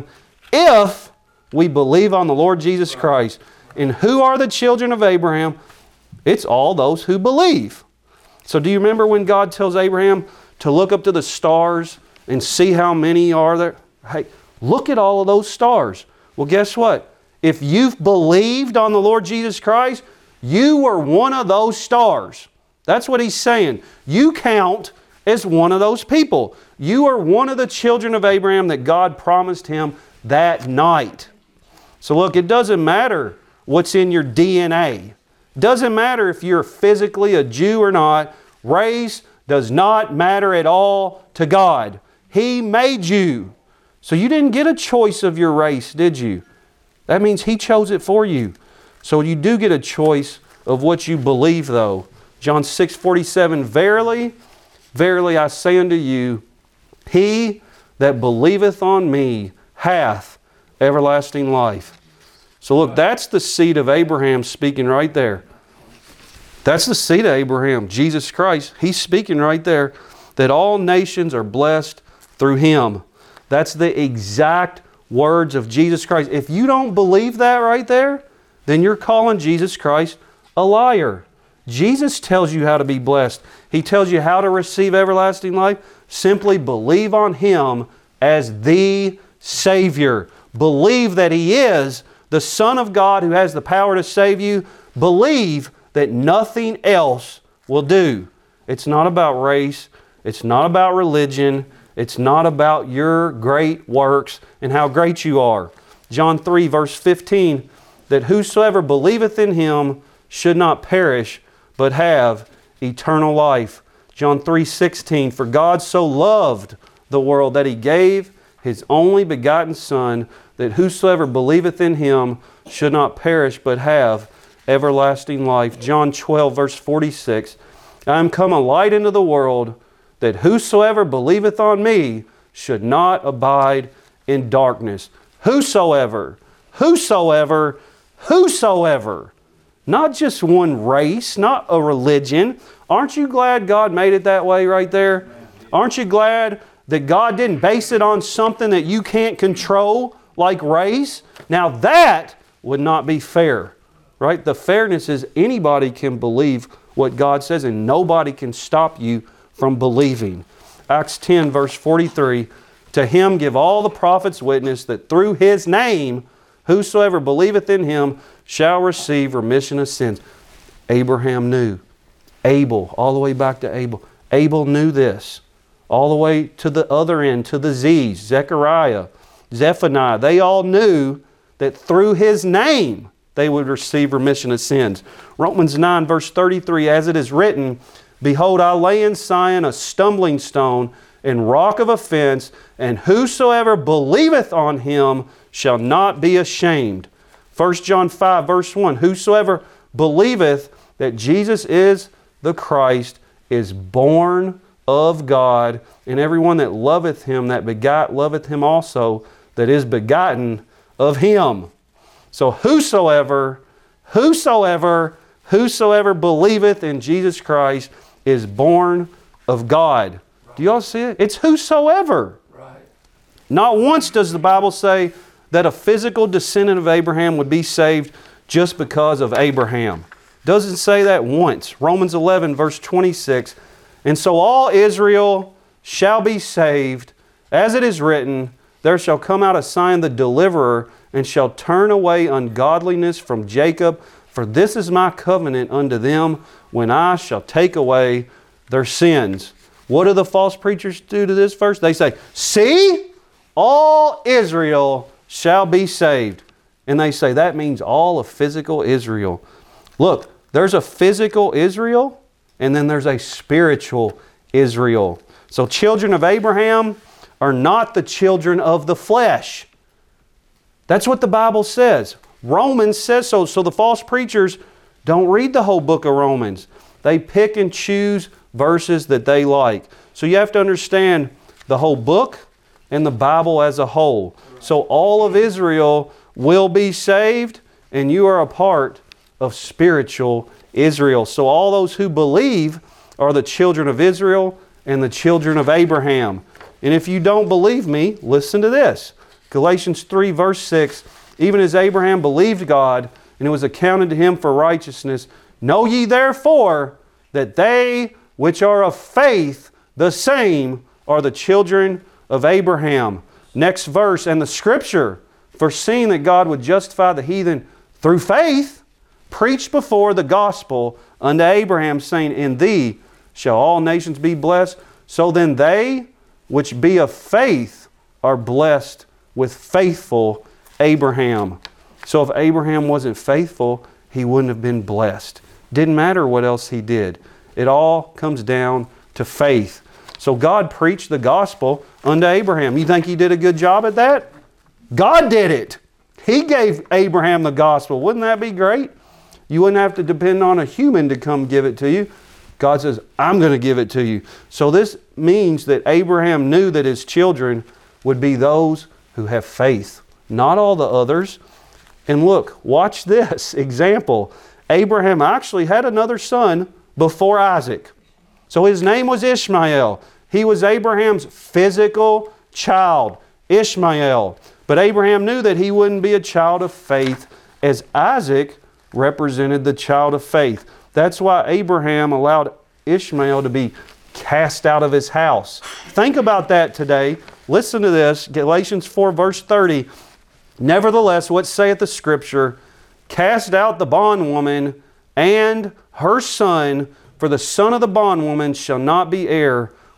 if we believe on the Lord Jesus Christ. And who are the children of Abraham? It's all those who believe. So do you remember when God tells Abraham to look up to the stars and see how many are there? Hey, look at all of those stars. Well, guess what? If you've believed on the Lord Jesus Christ, you were one of those stars. That's what He's saying. You count as one of those people. You are one of the children of Abraham that God promised him that night. So look, it doesn't matter what's in your DNA. It doesn't matter if you're physically a Jew or not. Race does not matter at all to God. He made you. So you didn't get a choice of your race, did you? That means He chose it for you. So you do get a choice of what you believe, though. John 6:47, Verily, verily I say unto you, he that believeth on me hath everlasting life. So look, that's the seed of Abraham speaking right there. That's the seed of Abraham, Jesus Christ. He's speaking right there that all nations are blessed through Him. That's the exact words of Jesus Christ. If you don't believe that right there, then you're calling Jesus Christ a liar. Jesus tells you how to be blessed. He tells you how to receive everlasting life. Simply believe on Him as the Savior. Believe that He is the Son of God who has the power to save you. Believe that nothing else will do. It's not about race. It's not about religion. It's not about your great works and how great you are. John 3, verse 15, that whosoever believeth in him should not perish, but have eternal life. John 3:16, for God so loved the world that he gave his only begotten Son, that whosoever believeth in him should not perish, but have everlasting life. John 12, verse 46, I am come a light into the world, that whosoever believeth on me should not abide in darkness. Whosoever, whosoever, whosoever. Not just one race, not a religion. Aren't you glad God made it that way right there? Aren't you glad that God didn't base it on something that you can't control, like race? Now that would not be fair, right? The fairness is anybody can believe what God says and nobody can stop you from believing. Acts 10, verse 43, to him give all the prophets witness that through his name, whosoever believeth in him shall receive remission of sins. Abraham knew. Abel, all the way back to Abel. Abel knew this. All the way to the other end, to the Z's, Zechariah, Zephaniah. They all knew that through his name they would receive remission of sins. Romans 9, verse 33, as it is written, behold, I lay in Zion a stumbling stone and rock of offense, and whosoever believeth on him shall not be ashamed. 1 John 5, verse 1, whosoever believeth that Jesus is the Christ is born of God, and everyone that loveth him that begot loveth him also that is begotten of him. So whosoever believeth in Jesus Christ is born of God. Do you all see it? It's whosoever. Right. Not once does the Bible say that a physical descendant of Abraham would be saved just because of Abraham. Doesn't say that once. Romans 11, verse 26, and so all Israel shall be saved, as it is written, there shall come out a sign, the deliverer, and shall turn away ungodliness from Jacob, for this is my covenant unto them, when I shall take away their sins. What do the false preachers do to this verse? They say, see, all Israel shall be saved. And they say that means all of physical Israel. Look, there's a physical Israel, and then there's a spiritual Israel. So children of Abraham are not the children of the flesh. That's what the Bible says. Romans says so. So the false preachers don't read the whole book of Romans. They pick and choose verses that they like. So you have to understand the whole book and the Bible as a whole. So all of Israel will be saved, and you are a part of spiritual Israel. So all those who believe are the children of Israel and the children of Abraham. And if you don't believe me, listen to this. Galatians 3, verse 6, even as Abraham believed God, and it was accounted to him for righteousness, know ye therefore that they which are of faith, the same are the children of Abraham. Next verse, and the Scripture, foreseeing that God would justify the heathen through faith, preached before the gospel unto Abraham, saying, in thee shall all nations be blessed. So then they which be of faith are blessed with faithful Abraham. So if Abraham wasn't faithful, he wouldn't have been blessed. Didn't matter what else he did. It all comes down to faith. So God preached the gospel unto Abraham. You think he did a good job at that? God did it. He gave Abraham the gospel. Wouldn't that be great? You wouldn't have to depend on a human to come give it to you. God says, I'm going to give it to you. So this means that Abraham knew that his children would be those who have faith, not all the others. And look, watch this example. Abraham actually had another son before Isaac. So his name was Ishmael. He was Abraham's physical child, Ishmael. But Abraham knew that he wouldn't be a child of faith, as Isaac represented the child of faith. That's why Abraham allowed Ishmael to be cast out of his house. Think about that today. Listen to this, Galatians 4, verse 30. Nevertheless, what saith the Scripture? Cast out the bondwoman and her son, for the son of the bondwoman shall not be heir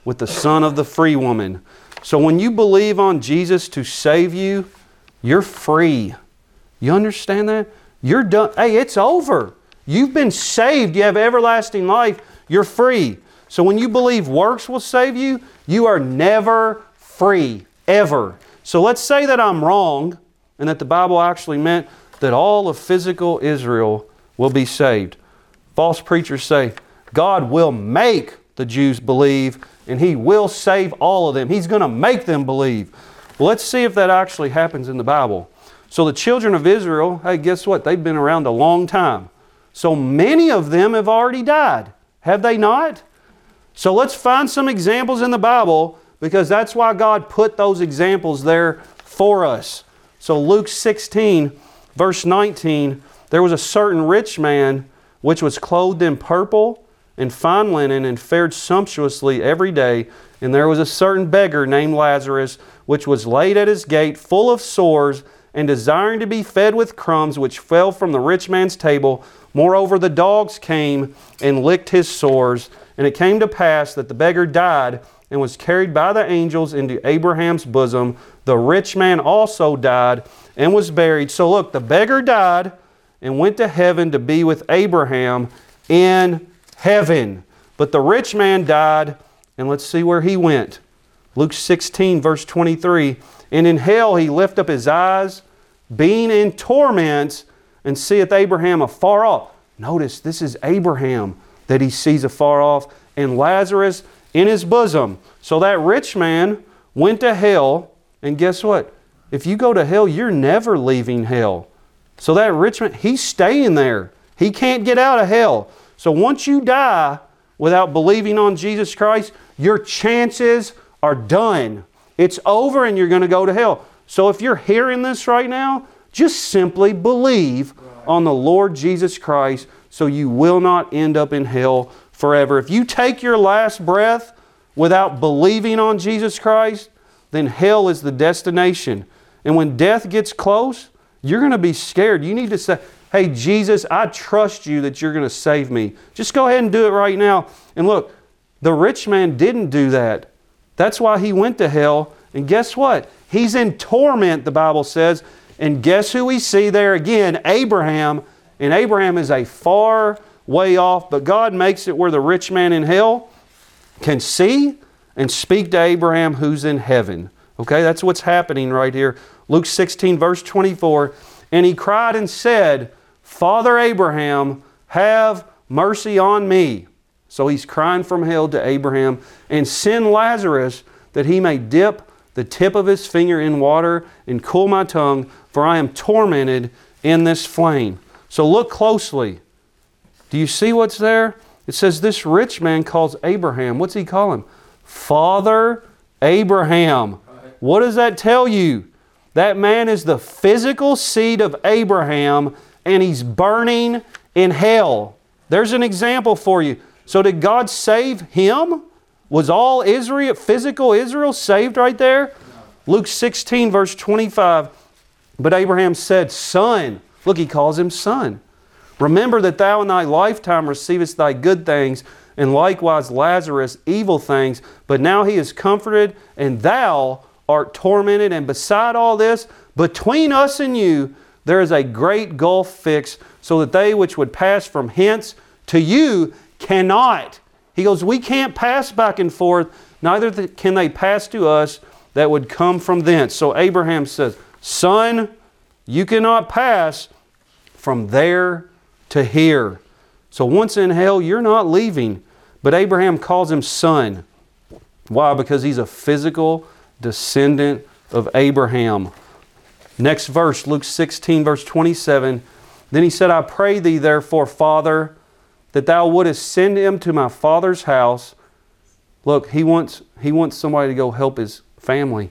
with the son of the free woman. So when you believe on Jesus to save you, you're free. You understand that? You're done. Hey, it's over. You've been saved. You have everlasting life. You're free. So when you believe works will save you, you are never free, ever. So let's say that I'm wrong and that the Bible actually meant that all of physical Israel will be saved. False preachers say God will make the Jews believe and He will save all of them. He's going to make them believe. Well, let's see if that actually happens in the Bible. So the children of Israel, hey, guess what? They've been around a long time. So many of them have already died. Have they not? So let's find some examples in the Bible, because that's why God put those examples there for us. So Luke 16, verse 19, there was a certain rich man which was clothed in purple and fine linen and fared sumptuously every day. And there was a certain beggar named Lazarus, which was laid at his gate full of sores and desiring to be fed with crumbs which fell from the rich man's table. Moreover, the dogs came and licked his sores. And it came to pass that the beggar died and was carried by the angels into Abraham's bosom. The rich man also died and was buried. So look, the beggar died and went to heaven to be with Abraham in heaven. But the rich man died, and let's see where he went. Luke 16, verse 23. And in hell he lift up his eyes, being in torments, and seeth Abraham afar off. Notice, this is Abraham that he sees afar off, and Lazarus in his bosom. So that rich man went to hell, and guess what? If you go to hell, you're never leaving hell. So that rich man, he's staying there. He can't get out of hell. So once you die without believing on Jesus Christ, your chances are done. It's over and you're going to go to hell. So if you're hearing this right now, just simply believe on the Lord Jesus Christ, so you will not end up in hell forever. If you take your last breath without believing on Jesus Christ, then hell is the destination. And when death gets close, you're going to be scared. You need to say, hey, Jesus, I trust you that you're going to save me. Just go ahead and do it right now. And look, the rich man didn't do that. That's why he went to hell. And guess what? He's in torment, the Bible says. And guess who we see there again? Abraham. And Abraham is a far way off, but God makes it where the rich man in hell can see and speak to Abraham who's in heaven. Okay, that's what's happening right here. Luke 16, verse 24. And he cried and said, Father Abraham, have mercy on me. So he's crying from hell to Abraham, and send Lazarus that he may dip the tip of his finger in water and cool my tongue, for I am tormented in this flame. So look closely. Do you see what's there? It says this rich man calls Abraham. What's he call him? Father Abraham. What does that tell you? That man is the physical seed of Abraham, and he's burning in hell. There's an example for you. So did God save him? Was all Israel, physical Israel, saved right there? Luke 16, verse 25. But Abraham said, Son. Look, he calls him son. Remember that thou in thy lifetime receivest thy good things, and likewise Lazarus evil things. But now he is comforted, and thou art tormented. And beside all this, between us and you, there is a great gulf fixed, so that they which would pass from hence to you cannot. He goes, we can't pass back and forth, neither can they pass to us that would come from thence. So Abraham says, Son, you cannot pass from there to here. So once in hell, you're not leaving. But Abraham calls him son. Why? Because he's a physical descendant of Abraham. Next verse, Luke 16, verse 27. Then he said, I pray thee therefore, Father, that thou wouldest send him to my father's house. Look, he wants somebody to go help his family.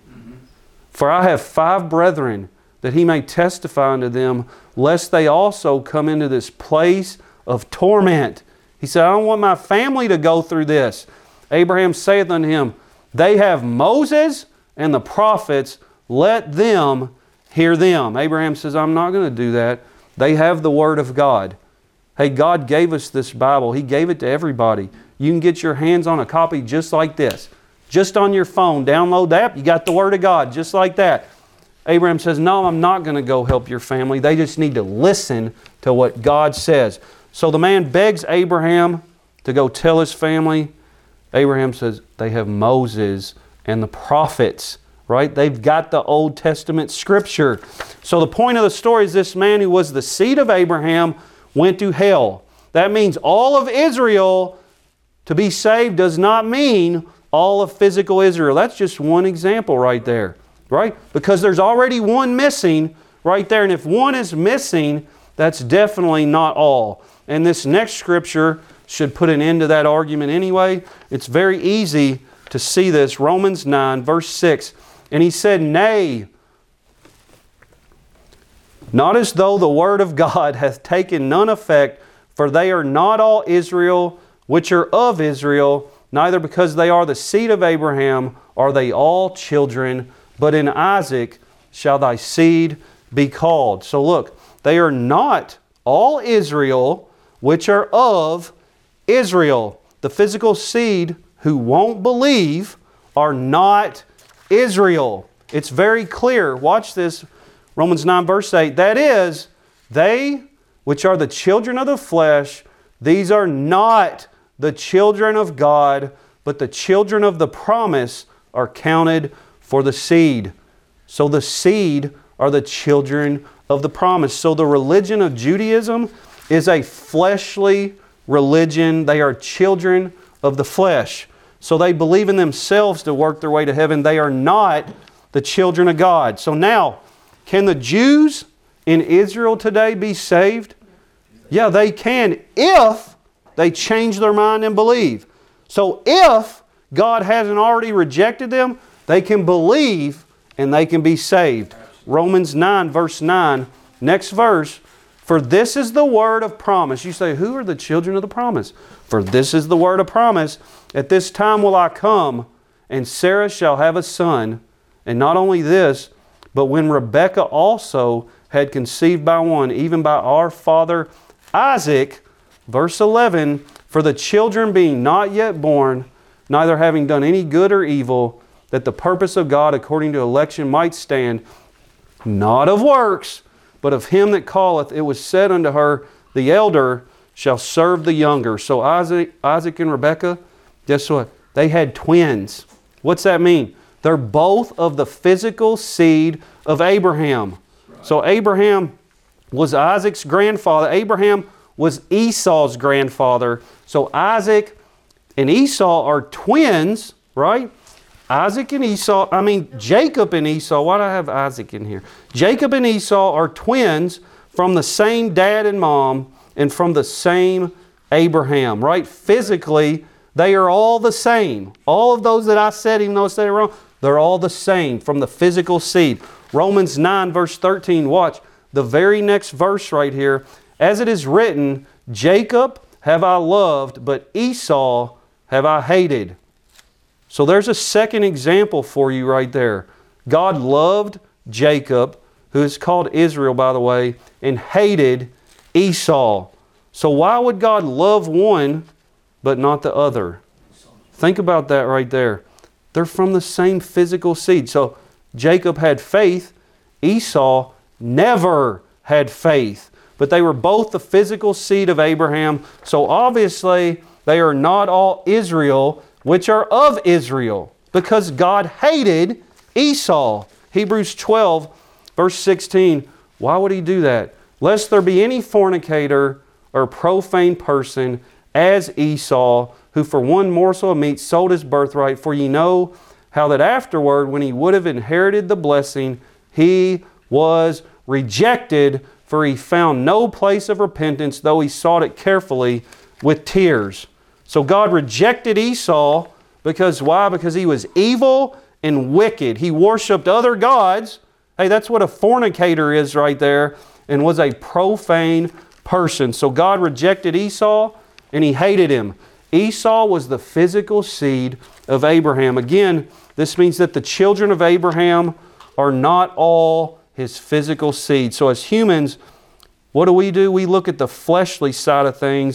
For I have 5 brethren, that he may testify unto them, lest they also come into this place of torment. He said, I don't want my family to go through this. Abraham saith unto him, they have Moses and the prophets, let them hear them. Abraham says, I'm not going to do that. They have the Word of God. Hey, God gave us this Bible. He gave it to everybody. You can get your hands on a copy just like this. Just on your phone, download the app, you got the Word of God, just like that. Abraham says, no, I'm not going to go help your family. They just need to listen to what God says. So the man begs Abraham to go tell his family. Abraham says, they have Moses and the prophets, right? They've got the Old Testament Scripture. So the point of the story is this man who was the seed of Abraham went to hell. That means all of Israel to be saved does not mean all of physical Israel. That's just one example right there, right? Because there's already one missing right there. And if one is missing, that's definitely not all. And this next scripture should put an end to that argument anyway. It's very easy to see this. Romans 9, verse 6. And he said, nay, not as though the word of God hath taken none effect, for they are not all Israel which are of Israel, neither because they are the seed of Abraham are they all children, but in Isaac shall thy seed be called. So look, they are not all Israel which are of Israel. The physical seed who won't believe are not Israel. It's very clear. Watch this. Romans 9 verse 8. That is, they which are the children of the flesh, these are not the children of God, but the children of the promise are counted for the seed. So the seed are the children of the promise. So the religion of Judaism is a fleshly religion. They are children of the flesh. So they believe in themselves to work their way to heaven. They are not the children of God. So now, can the Jews in Israel today be saved? Yeah, they can if they change their mind and believe. So if God hasn't already rejected them, they can believe and they can be saved. Romans 9 verse 9, next verse. For this is the word of promise. You say, who are the children of the promise? For this is the word of promise. At this time will I come, and Sarah shall have a son. And not only this, but when Rebekah also had conceived by one, even by our father Isaac, verse 11, for the children being not yet born, neither having done any good or evil, that the purpose of God according to election might stand, not of works, but of him that calleth, it was said unto her, the elder shall serve the younger. So Isaac and Rebekah, guess what? They had twins. What's that mean? They're both of the physical seed of Abraham. So Abraham was Isaac's grandfather. Abraham was Esau's grandfather. So Isaac and Esau are twins, right? Jacob and Esau. Why do I have Isaac in here? Jacob and Esau are twins from the same dad and mom and from the same Abraham, right? Physically, they are all the same. All of those that I said, even though I said it wrong, they're all the same from the physical seed. Romans 9 verse 13, watch the very next verse right here. As it is written, Jacob have I loved, but Esau have I hated. So there's a second example for you right there. God loved Jacob, who is called Israel, by the way, and hated Esau. So why would God love one but not the other? Think about that right there. They're from the same physical seed. So Jacob had faith. Esau never had faith. But they were both the physical seed of Abraham. So obviously they are not all Israel, which are of Israel, because God hated Esau. Hebrews 12 verse 16. Why would He do that? Lest there be any fornicator or profane person as Esau, who for one morsel of meat sold his birthright. For ye know how that afterward, when he would have inherited the blessing, he was rejected, for he found no place of repentance, though he sought it carefully with tears. So God rejected Esau because why? Because he was evil and wicked. He worshiped other gods. Hey, that's what a fornicator is right there, and was a profane person. So God rejected Esau and He hated him. Esau was the physical seed of Abraham. Again, this means that the children of Abraham are not all his physical seed. So as humans, what do? We look at the fleshly side of things.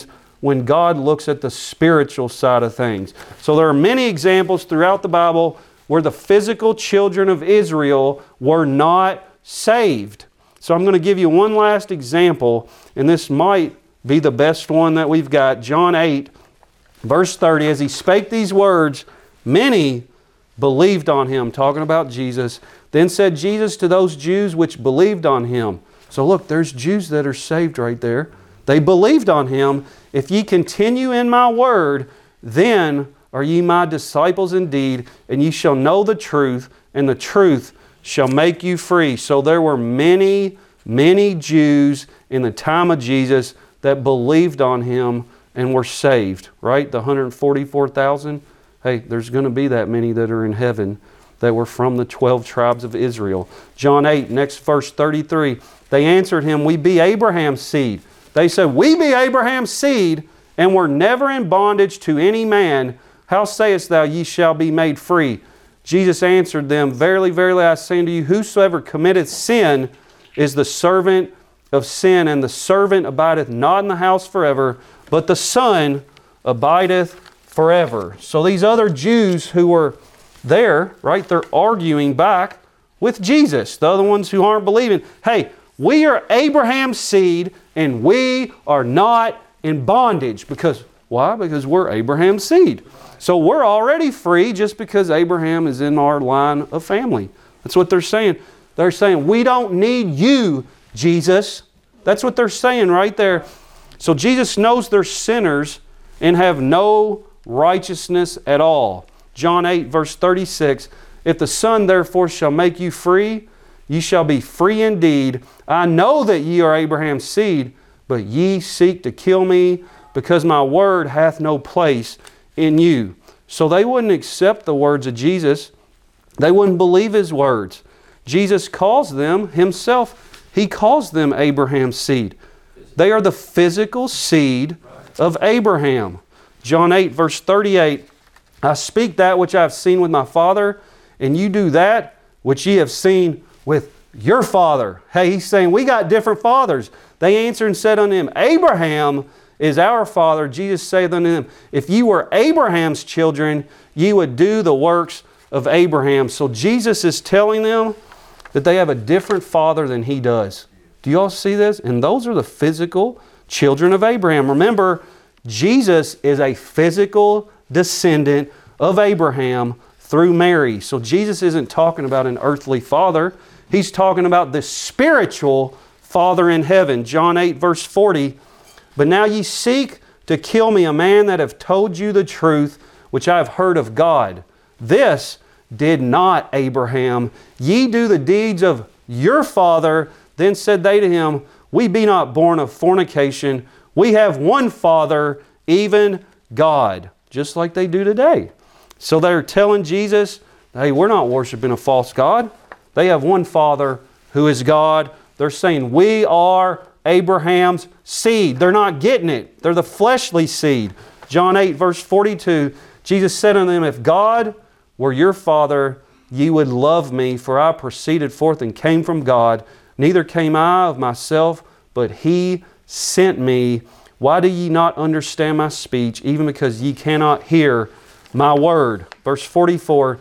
when God looks at the spiritual side of things. So there are many examples throughout the Bible where the physical children of Israel were not saved. So I'm going to give you one last example, and this might be the best one that we've got. John 8, verse 30, as he spake these words, many believed on him, talking about Jesus. Then said Jesus to those Jews which believed on him. So look, there's Jews that are saved right there. They believed on him. If ye continue in my word, then are ye my disciples indeed, and ye shall know the truth, and the truth shall make you free. So there were many, many Jews in the time of Jesus that believed on him and were saved, right? The 144,000. Hey, there's going to be that many that are in heaven that were from the 12 tribes of Israel. John 8, next verse 33. They answered him, we be Abraham's seed. They said, we be Abraham's seed, and were never in bondage to any man. How sayest thou, ye shall be made free? Jesus answered them, verily, verily, I say unto you, whosoever committeth sin is the servant of sin, and the servant abideth not in the house forever, but the Son abideth forever. So these other Jews who were there, right, they're arguing back with Jesus. The other ones who aren't believing, hey, we are Abraham's seed and we are not in bondage. Because, why? Because we're Abraham's seed. So we're already free just because Abraham is in our line of family. That's what they're saying. They're saying, we don't need you, Jesus. That's what they're saying right there. So Jesus knows they're sinners and have no righteousness at all. John 8, verse 36, if the Son therefore shall make you free, ye shall be free indeed. I know that ye are Abraham's seed, but ye seek to kill me, because my word hath no place in you. So they wouldn't accept the words of Jesus. They wouldn't believe his words. Jesus calls them himself, he calls them Abraham's seed. They are the physical seed of Abraham. John 8, verse 38, I speak that which I have seen with my Father, and you do that which ye have seen with your father. Hey, he's saying, we got different fathers. They answered and said unto him, Abraham is our father. Jesus saith unto them, if ye were Abraham's children, ye would do the works of Abraham. So Jesus is telling them that they have a different father than he does. Do you all see this? And those are the physical children of Abraham. Remember, Jesus is a physical descendant of Abraham through Mary. So Jesus isn't talking about an earthly father. He's talking about the spiritual Father in heaven. John 8, verse 40. But now ye seek to kill me, a man that have told you the truth, which I have heard of God. This did not Abraham. Ye do the deeds of your father. Then said they to him, we be not born of fornication. We have one Father, even God. Just like they do today. So they're telling Jesus, hey, we're not worshiping a false God. They have one Father who is God. They're saying, we are Abraham's seed. They're not getting it. They're the fleshly seed. John 8, verse 42, Jesus said unto them, if God were your Father, ye would love me, for I proceeded forth and came from God. Neither came I of myself, but he sent me. Why do ye not understand my speech, even because ye cannot hear my word? Verse 44,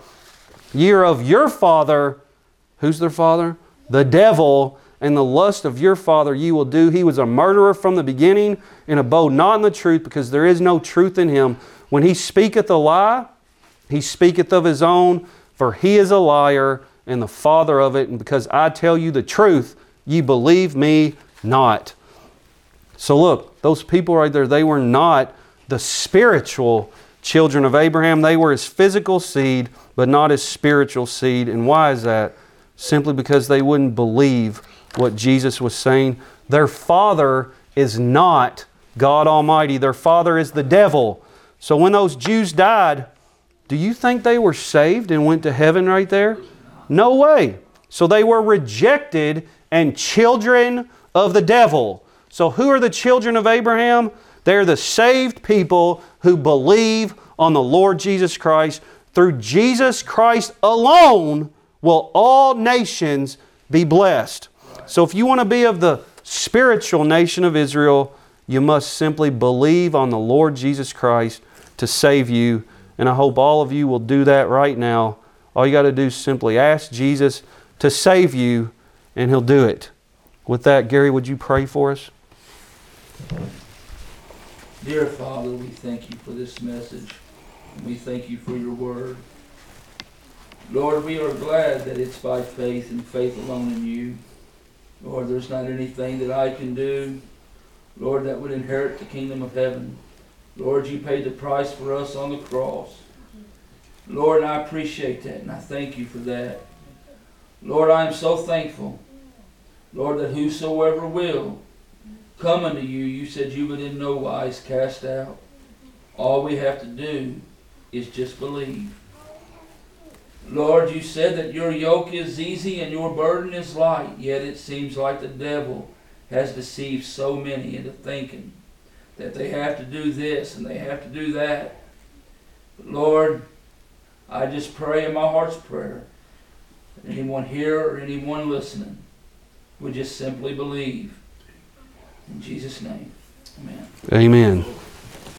ye are of your father. Who's their father? The devil, and the lust of your father ye will do. He was a murderer from the beginning, and abode not in the truth, because there is no truth in him. When he speaketh a lie, he speaketh of his own, for he is a liar, and the father of it. And because I tell you the truth, ye believe me not. So look, those people right there, they were not the spiritual children of Abraham. They were his physical seed, but not his spiritual seed. And why is that? Simply because they wouldn't believe what Jesus was saying. Their father is not God Almighty. Their father is the devil. So when those Jews died, do you think they were saved and went to heaven right there? No way. So they were rejected and children of the devil. So who are the children of Abraham? They're the saved people who believe on the Lord Jesus Christ. Through Jesus Christ alone will all nations be blessed. So if you want to be of the spiritual nation of Israel, You must simply believe on the Lord Jesus Christ to save you. And I hope all of you will do that right now. All you got to do is simply ask Jesus to save you, and He'll do it. With that, Gary, would you pray for us? Dear Father, we thank you for this message. We thank you for your word. Lord, we are glad that it's by faith and faith alone in you. Lord, there's not anything that I can do, Lord, that would inherit the kingdom of heaven. Lord, you paid the price for us on the cross. Lord, and I appreciate that, and I thank you for that. Lord, I am so thankful, Lord, that whosoever will come unto you, you said you would in no wise cast out. All we have to do is just believe. Lord, you said that your yoke is easy and your burden is light, yet it seems like the devil has deceived so many into thinking that they have to do this and they have to do that. But Lord, I just pray in my heart's prayer that anyone here or anyone listening would just simply believe. In Jesus' name, amen. Amen.